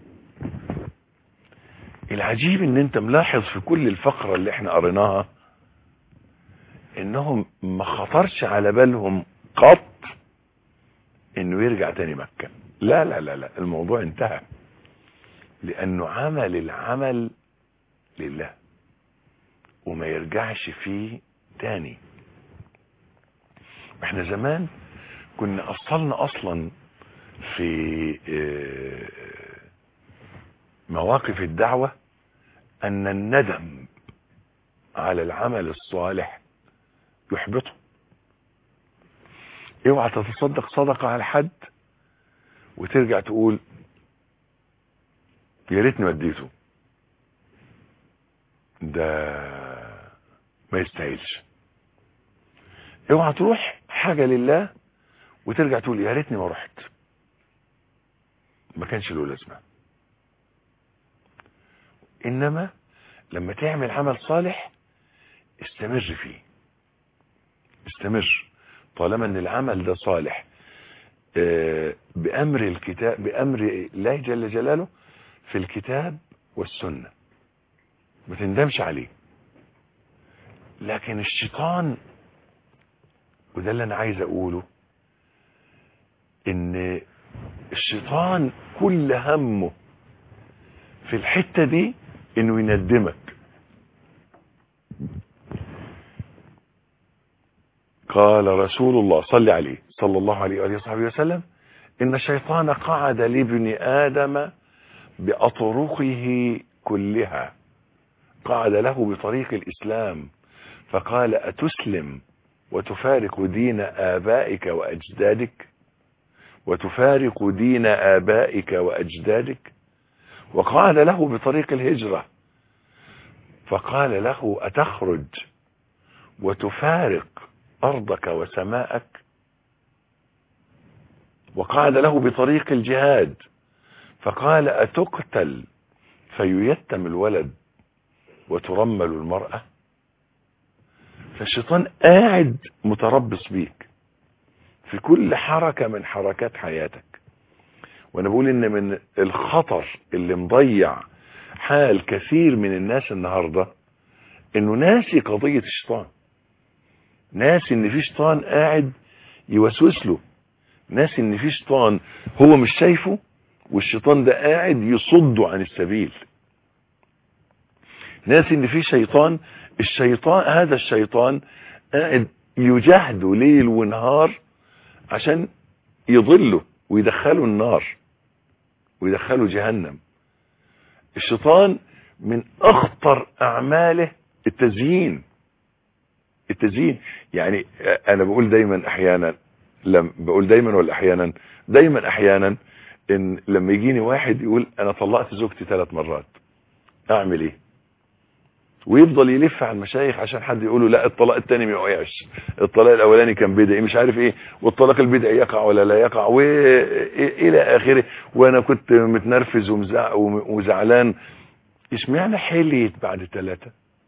العجيب ان انت ملاحظ في كل الفقرة اللي احنا قريناها انهم ما خطرش على بالهم قط انه يرجع تاني مكة. لا لا لا لا، الموضوع انتهى، لانه عمل العمل لله وما يرجعش فيه تاني. احنا زمان كنا اصلنا اصلا في مواقف الدعوة ان الندم على العمل الصالح يحبطه. اوعى تتصدق صدقة على حد وترجع تقول يا ريتني وديته، ده ما يستاهلش. اوعى تروح حاجة لله وترجع تقول يا ريتني ما رحت، ما كانش له لازمة. انما لما تعمل عمل صالح استمر فيه، استمر طالما ان العمل ده صالح بامر الكتاب، بامر الله جل جلاله في الكتاب والسنة، ما تندمش عليه. لكن الشيطان، وده اللي انا عايز اقوله، ان الشيطان كل همه في الحتة دي انه يندمك. قال رسول الله صلى عليه صلى الله عليه وآله وصحبه وسلم ان الشيطان قعد لابن ادم باطرقه كلها، قعد له بطريق الاسلام فقال اتسلم وتفارق دين آبائك وأجدادك، وتفارق دين آبائك وأجدادك. وقعد له بطريق الهجرة فقال له أتخرج وتفارق أرضك وسماءك. وقعد له بطريق الجهاد فقال أتقتل فييتم الولد وترمل المرأة. فالشيطان قاعد متربص بيك في كل حركة من حركات حياتك. وانا بقول ان من الخطر اللي مضيع حال كثير من الناس النهاردة انه ناسي قضية الشيطان، ناسي ان في شيطان قاعد يوسوس له، ناسي ان في شيطان هو مش شايفه والشيطان ده قاعد يصده عن السبيل، ناسي ان في شيطان، الشيطان هذا الشيطان قاعد يجاهده ليل ونهار عشان يضله ويدخله النار ويدخله جهنم. الشيطان من اخطر اعماله التزيين. التزيين يعني انا بقول دايما احيانا، لم بقول دايما ولا احيانا، دايما احيانا، ان لما يجيني واحد يقول انا طلقت زوجتي ثلاث مرات اعمل ايه، ويفضل يلف على المشايخ عشان حد يقوله لا الطلاق الثاني ما يقعش، الطلاق الاولاني كان بدعي مش عارف ايه، والطلاق البدعي يقع ولا لا يقع والى اخره. وانا كنت متنرفز وزعلان. اشمعنى حليت بعد ثلاثة؟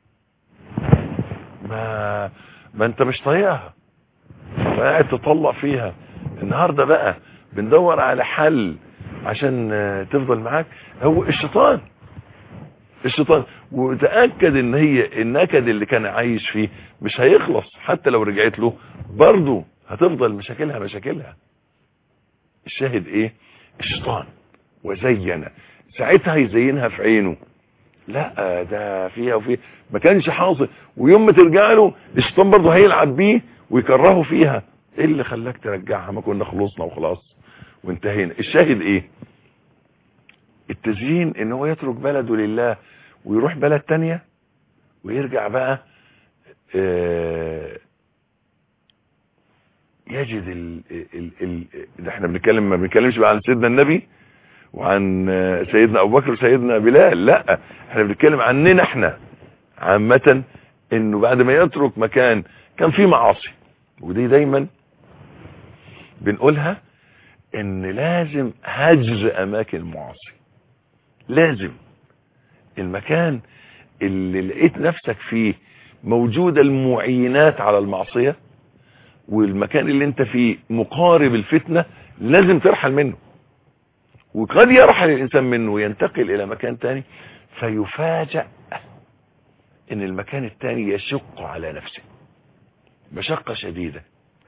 ما ما انت مش طايقها وقاعد تطلق فيها. النهارده بقى بندور على حل عشان تفضل معاك. هو الشيطان الشيطان وتأكد ان هي النكد اللي كان عايش فيه مش هيخلص، حتى لو رجعت له برضه هتفضل مشاكلها مشاكلها. الشاهد ايه؟ الشيطان وزين، ساعتها يزينها في عينه، لا ده فيها وفيها ما كانش حاصل، ويوم ما ترجع له الشيطان برضه هيلعب بيه ويكرهه فيها. ايه اللي خلاك ترجعها؟ ما كنا خلصنا وخلاص وانتهينا. الشاهد ايه؟ التزيين ان هو يترك بلده لله ويروح بلد تانية ويرجع بقى يجد ال ال ال ده احنا بنتكلم، ما بنتكلمش بقى عن سيدنا النبي وعن سيدنا ابو بكر وسيدنا بلال، لا احنا بنتكلم عننا احنا عامة، انه بعد ما يترك مكان كان فيه معاصي. ودي دايما بنقولها ان لازم هجر اماكن المعاصي، لازم المكان اللي لقيت نفسك فيه موجودة المعينات على المعصية، والمكان اللي انت فيه مقارب الفتنة لازم ترحل منه. وقد يرحل الانسان منه وينتقل الى مكان تاني فيفاجأ ان المكان التاني يشق على نفسه مشقة شديدة،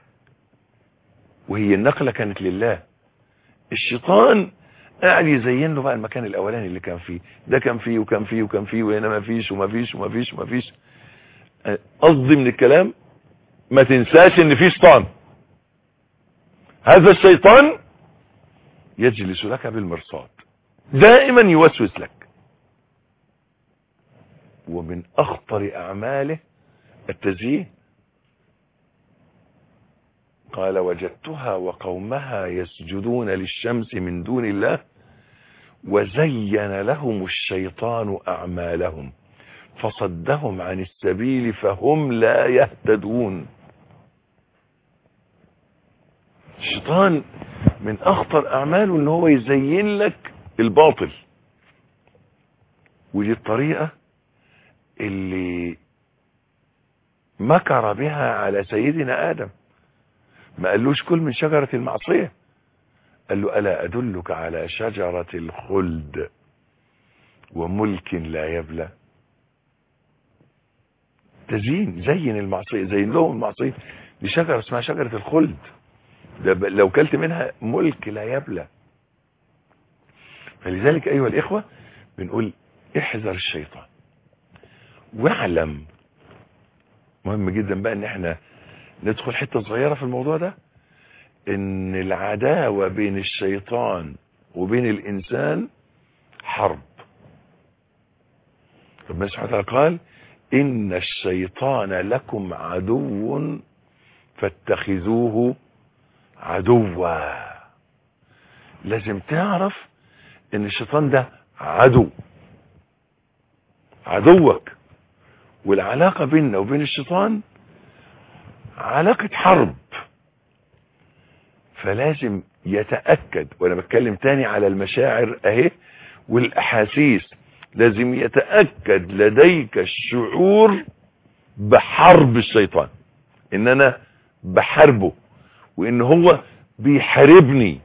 وهي النقلة كانت لله. الشيطان قاعد يزين له بقى المكان الاولاني اللي كان فيه، ده كان فيه وكان فيه وكان فيه، وهنا ما فيش وما فيش وما فيش وما فيش. قصدي من الكلام ما تنساش ان في شيطان. هذا الشيطان يجلس لك بالمرصاد دائما يوسوس لك، ومن اخطر اعماله التزيين. قال وجدتها وقومها يسجدون للشمس من دون الله وزين لهم الشيطان اعمالهم فصدهم عن السبيل فهم لا يهتدون. الشيطان من اخطر اعماله ان هو يزين لك الباطل، ودي الطريقة اللي مكر بها على سيدنا آدم. ما قالوش كل من شجرة المعصية، قال له ألا أدلك على شجرة الخلد وملك لا يبلى. تزين، زين المعصية، زين لهم المعصية. دي شجرة اسمها شجرة الخلد، ده لو كلت منها ملك لا يبلى. فلذلك أيها الإخوة بنقول احذر الشيطان، واعلم، مهم جدا بقى ان احنا ندخل حتة صغيرة في الموضوع ده، ان العداوة بين الشيطان وبين الانسان حرب. ربنا سبحانه وتعالى قال ان الشيطان لكم عدو فاتخذوه عدوا. لازم تعرف ان الشيطان ده عدو، عدوك، والعلاقة بيننا وبين الشيطان علاقة حرب. فلازم يتأكد، وانا بتكلم تاني على المشاعر اهي والاحاسيس، لازم يتأكد لديك الشعور بحرب الشيطان، ان انا بحاربه وان هو بيحاربني،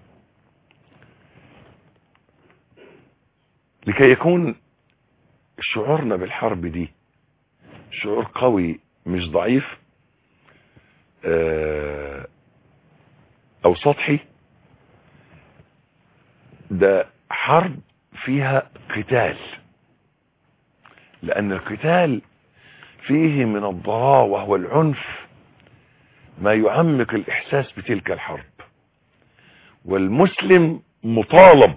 لكي يكون شعورنا بالحرب دي شعور قوي مش ضعيف او سطحي. ده حرب فيها قتال، لان القتال فيه من الضراوة والعنف ما يعمق الاحساس بتلك الحرب. والمسلم مطالب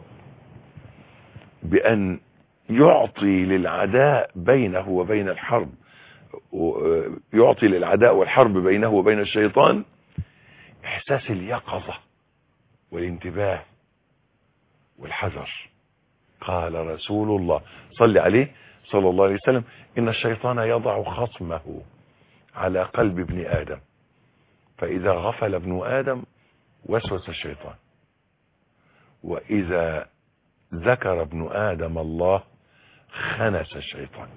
بان يعطي للعداء بينه وبين الحرب، يعطي للعداء والحرب بينه وبين الشيطان احساس اليقظة والانتباه والحذر. قال رسول الله صلى عليه صلى الله عليه وسلم ان الشيطان يضع خصمه على قلب ابن آدم، فإذا غفل ابن آدم وسوس الشيطان، وإذا ذكر ابن آدم الله خنس الشيطان.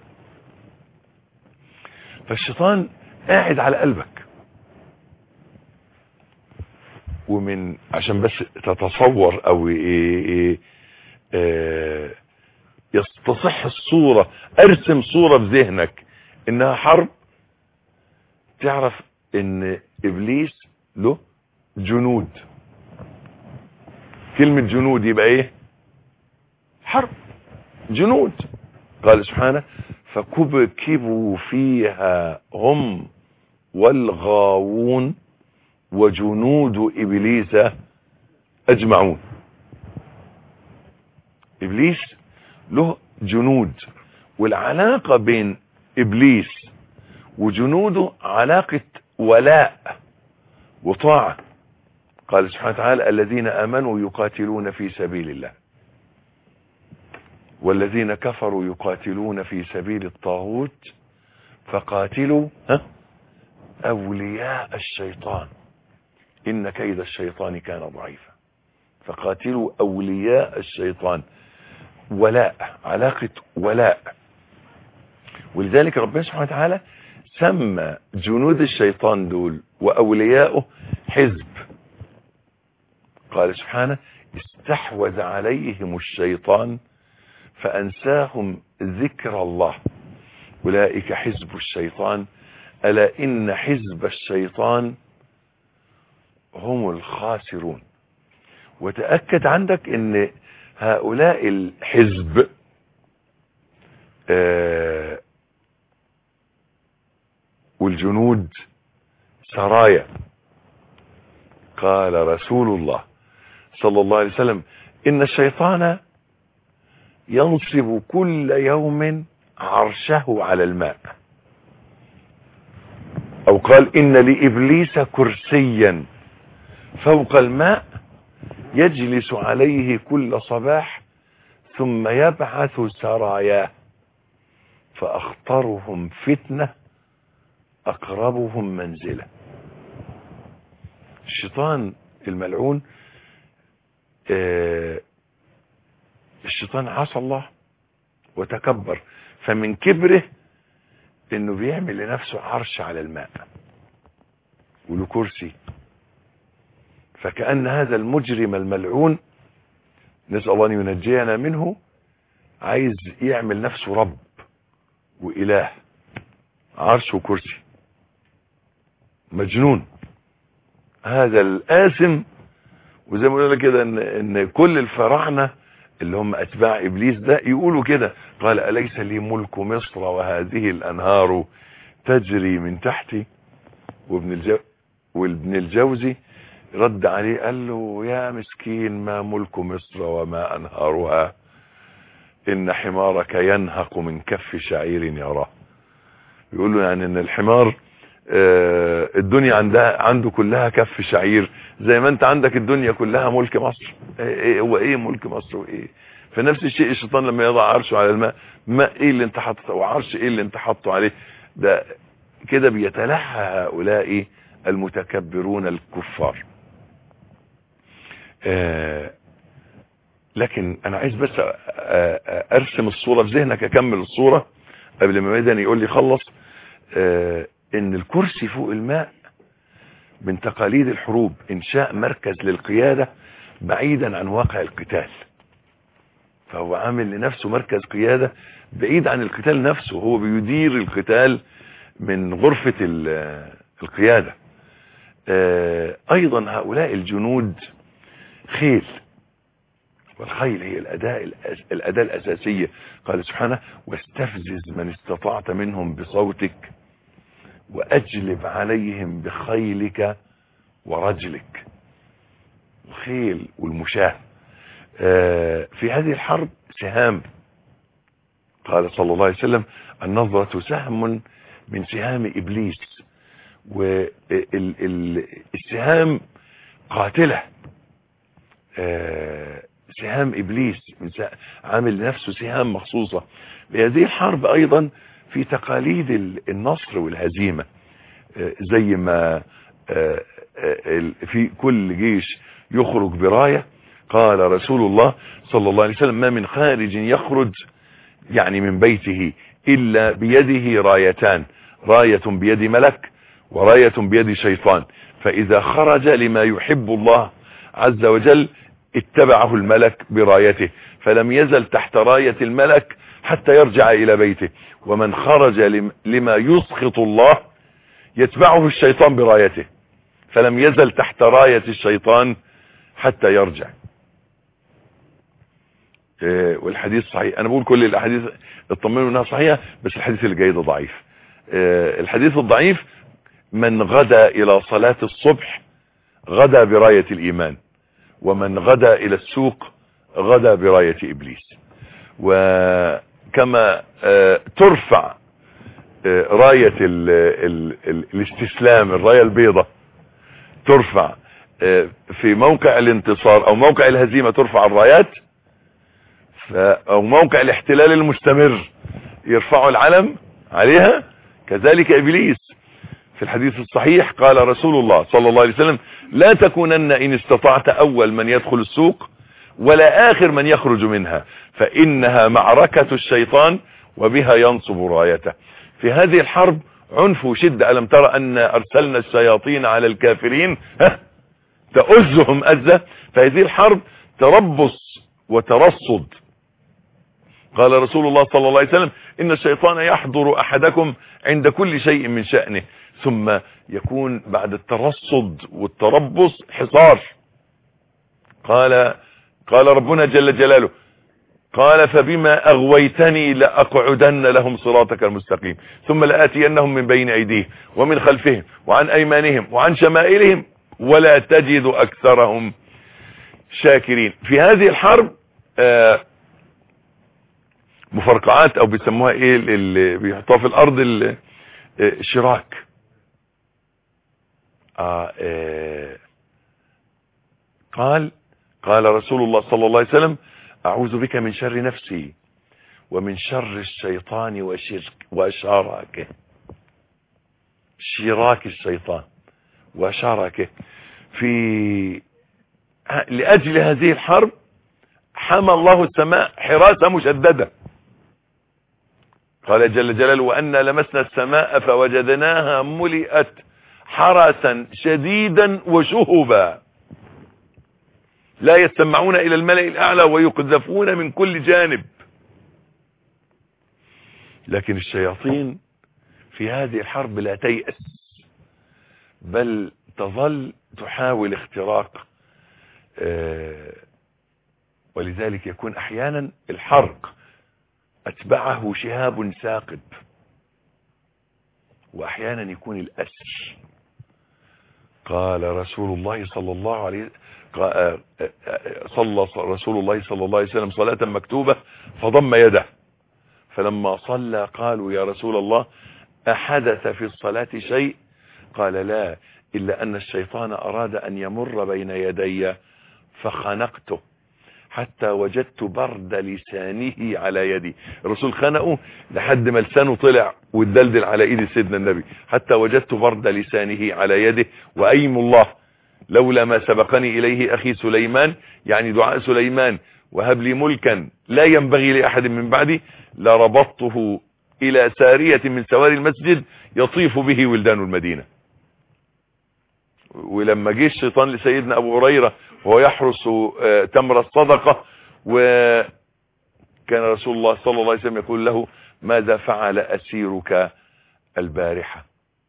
فالشيطان قاعد على قلبك، ومن عشان بس تتصور او ايه ايه ايه يستصح الصورة، ارسم صورة في ذهنك انها حرب. تعرف ان ابليس له جنود، كلمة جنود يبقى ايه؟ حرب، جنود. قال سبحانه فكبكبوا فيها هم والغاوون وجنود ابليس اجمعون. ابليس له جنود، والعلاقة بين ابليس وجنوده علاقة ولاء وطاعة. قال سبحانه وتعالى الذين امنوا يقاتلون في سبيل الله والذين كفروا يقاتلون في سبيل الطاغوت فقاتلوا ها اولياء الشيطان ان كيد الشيطان كان ضعيفا. فقاتلوا اولياء الشيطان، ولاء، علاقة ولاء. ولذلك ربنا سبحانه وتعالى سمى جنود الشيطان دول وأولياؤه حزب. قال سبحانه استحوذ عليهم الشيطان فأنساهم ذكر الله أولئك حزب الشيطان ألا إن حزب الشيطان هم الخاسرون. وتأكد عندك ان هؤلاء الحزب آه والجنود سرايا. قال رسول الله صلى الله عليه وسلم إن الشيطان ينصب كل يوم عرشه على الماء، أو قال إن لإبليس كرسيا فوق الماء يجلس عليه كل صباح ثم يبعث سراياه فأخطرهم فتنة أقربهم منزلة. الشيطان الملعون آه الشيطان عصى الله وتكبر، فمن كبره انه بيعمل لنفسه عرش على الماء وله كرسي. فكأن هذا المجرم الملعون نسأل الله ان ينجينا منه عايز يعمل نفسه رب وإله، عرش وكرسي. مجنون هذا الآثم. وزي ما قلنا كده ان, إن كل الفراعنة اللي هم اتباع ابليس ده يقولوا كده قال أليس لي ملك مصر وهذه الانهار تجري من تحتي. وابن الجو وابن الجوزي رد عليه قال له يا مسكين ما ملك مصر وما انهارها ان حمارك ينهق من كف شعير يراه. يقول له يعني ان الحمار آه الدنيا عندها عنده كلها كف شعير زي ما انت عندك الدنيا كلها ملك مصر. ايه هو ايه ملك مصر وايه؟ فنفس الشيء الشيطان لما يضع عرشه على الماء، ما ايه اللي انت حاطه وعرش ايه اللي انت حاطه عليه؟ ده كده بيتلهى هؤلاء المتكبرون الكفار. آه لكن انا عايز بس ارسم الصورة في ذهنك، اكمل الصورة قبل ما ميدان يقول لي خلص. آه ان الكرسي فوق الماء من تقاليد الحروب انشاء مركز للقيادة بعيدا عن واقع القتال. فهو عامل لنفسه مركز قيادة بعيد عن القتال نفسه، هو بيدير القتال من غرفة القيادة. آه ايضا هؤلاء الجنود خيل، والخيل هي الأداة, الأداة الأساسية. قال سبحانه واستفزز من استطعت منهم بصوتك وأجلب عليهم بخيلك ورجلك. الخيل والمشاة. آه في هذه الحرب سهام. قال صلى الله عليه وسلم النظرة سهم من سهام إبليس، والسهام قاتلة. آه سهام إبليس عامل لنفسه سهام مخصوصة. بهذه الحرب أيضا في تقاليد النصر والهزيمة، زي ما في كل جيش يخرج براية. قال رسول الله صلى الله عليه وسلم ما من خارج يخرج يعني من بيته إلا بيده رايتان، راية بيد ملك وراية بيد شيطان، فإذا خرج لما يحب الله عز وجل اتبعه الملك برايته فلم يزل تحت راية الملك حتى يرجع إلى بيته، ومن خرج لما يسخط الله يتبعه الشيطان برايته فلم يزل تحت راية الشيطان حتى يرجع. والحديث صحيح. انا بقول كل الاحاديث اطمنوا انها صحيحة، بس الحديث اللي جاي ده ضعيف. الحديث الضعيف من غدا الى صلاة الصبح غدا براية الايمان، ومن غدا الى السوق غدا براية ابليس. وكما ترفع راية ال ال ال الاستسلام، الراية البيضة ترفع في موقع الانتصار او موقع الهزيمة، ترفع الرايات، او موقع الاحتلال المستمر يرفعوا العلم عليها. كذلك ابليس في الحديث الصحيح قال رسول الله صلى الله عليه وسلم لا تكونن ان استطعت اول من يدخل السوق ولا اخر من يخرج منها، فانها معركة الشيطان وبها ينصب رايته. في هذه الحرب عنف وشدة. ألم ترى أن أرسلنا الشياطين على الكافرين تؤزهم أزة. فهذه الحرب تربص وترصد. قال رسول الله صلى الله عليه وسلم إن الشيطان يحضر أحدكم عند كل شيء من شأنه، ثم يكون بعد الترصد والتربص حصار. قال قال ربنا جل جلاله قال فبما أغويتني لأقعدن لهم صراطك المستقيم ثم لآتينهم من بين أيديهم ومن خلفهم وعن أيمانهم وعن شمائلهم ولا تجد أكثرهم شاكرين. في هذه الحرب آه مفرقعات او بيسموها ايه اللي بيحطوها في الارض الشراك. آه آه قال قال رسول الله صلى الله عليه وسلم اعوذ بك من شر نفسي ومن شر الشيطان وشرك وشراكه. شراك الشيطان وشراكه. في لأجل هذه الحرب حمى الله السماء حراسة مشددة. قال جل جلاله وأنا لمسنا السماء فوجدناها ملئت حرسا شديدا وشهبا لا يستمعون إلى الملأ الأعلى ويقذفون من كل جانب. لكن الشياطين في هذه الحرب لا تيأس، بل تظل تحاول اختراق. آه ولذلك يكون أحيانا الحرق أتبعه شهاب ثاقب، وأحيانا يكون الأسر. قال رسول الله صلى الله عليه صلى رسول الله صلى الله عليه وسلم صلاة مكتوبة فضم يده، فلما صلى قالوا يا رسول الله أحدث في الصلاة شيء؟ قال لا، إلا أن الشيطان أراد أن يمر بين يدي فخنقته حتى وجدت برد لسانه على يدي. الرسول خنقه لحد ما لسانه طلع والدلدل على ايد سيدنا النبي، حتى وجدت برد لسانه على يده. وأيم الله لولا ما سبقني إليه أخي سليمان، يعني دعاء سليمان وهب لي ملكا لا ينبغي لأحد من بعدي، لربطته إلى سارية من سواري المسجد يطيف به ولدان المدينة. ولما جه الشيطان لسيدنا أبو هريرة وهو يحرس تمر الصدقة، وكان رسول الله صلى الله عليه وسلم يقول له ماذا فعل أسيرك البارحة؟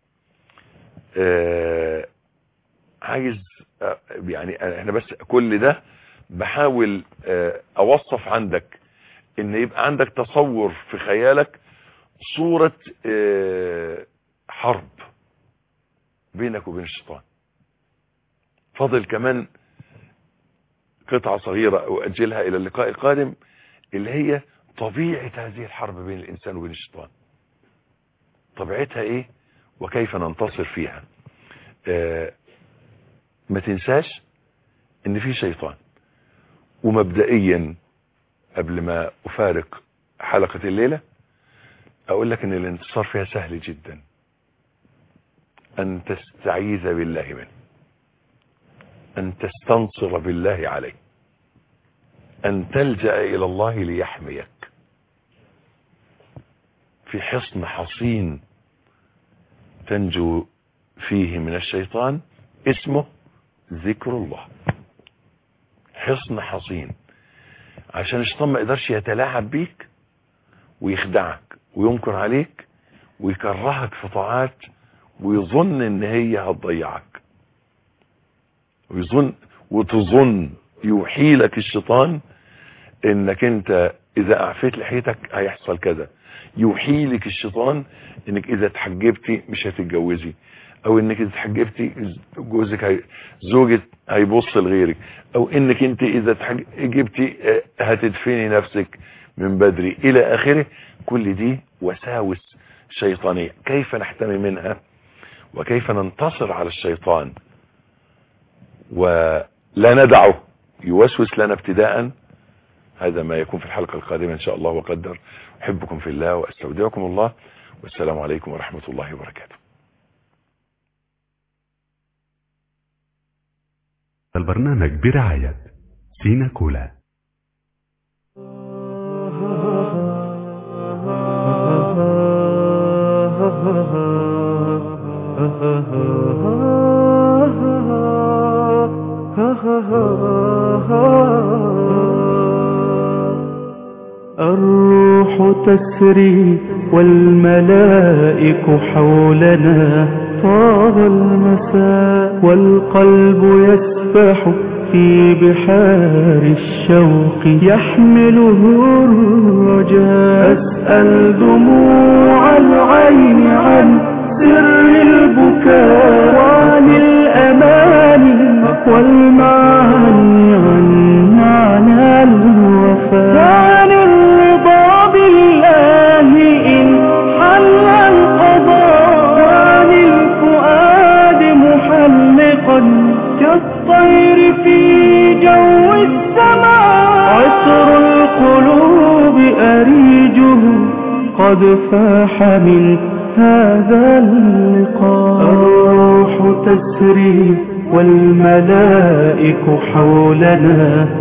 آه عايز آه يعني احنا بس كل ده بحاول آه اوصف عندك ان يبقى عندك تصور في خيالك صورة آه حرب بينك وبين الشيطان. فضل كمان قطعة صغيرة أؤجلها إلى اللقاء القادم، اللي هي طبيعة هذه الحرب بين الإنسان وبين الشيطان. طبيعتها إيه وكيف ننتصر فيها. آه ما تنساش إن في شيطان. ومبدئيا قبل ما أفارق حلقة الليلة أقول لك إن الانتصار فيها سهل جدا. أن تستعيذ بالله منه، أن تستنصر بالله عليه، أن تلجأ إلى الله ليحميك في حصن حصين تنجو فيه من الشيطان، اسمه ذكر الله. حصن حصين عشان الشيطان ما يقدرش يتلاعب بيك ويخدعك وينكر عليك ويكرهك في طاعات ويظن ان هي هتضيعك، ويظن وتظن يوحي لك الشيطان انك انت اذا اعفيت لحيتك هيحصل كذا، يوحي لك الشيطان انك اذا تحجبتي مش هتتجوزي، او انك اذا تحجبتي جوزك هي زوجك هيبص لغيرك، او انك انت اذا تحجبتي هتدفني نفسك من بدري الى اخره. كل دي وساوس شيطانية. كيف نحتمي منها وكيف ننتصر على الشيطان ولا ندعه يوسوس لنا ابتداء، هذا ما يكون في الحلقة القادمة إن شاء الله وقدر. أحبكم في الله وأستودعكم الله، والسلام عليكم ورحمة الله وبركاته. البرنامج برعاية سينا كولا. ha ha ha الروح تسري والملائك حولنا، طاب المساء والقلب يسبح في بحار الشوق يحمله الرجاء. أسأل دموع العين عن سر البكاء وعن الأماني والمعاني عن معنى الوفاء، وعن الرضا بالله إن حل القضاء، وعن الفؤاد محلقا كالطير في جو السماء. عطر القلوب أريجه قد فاح من هذا اللقاء. الروح تسري والملائك حولنا،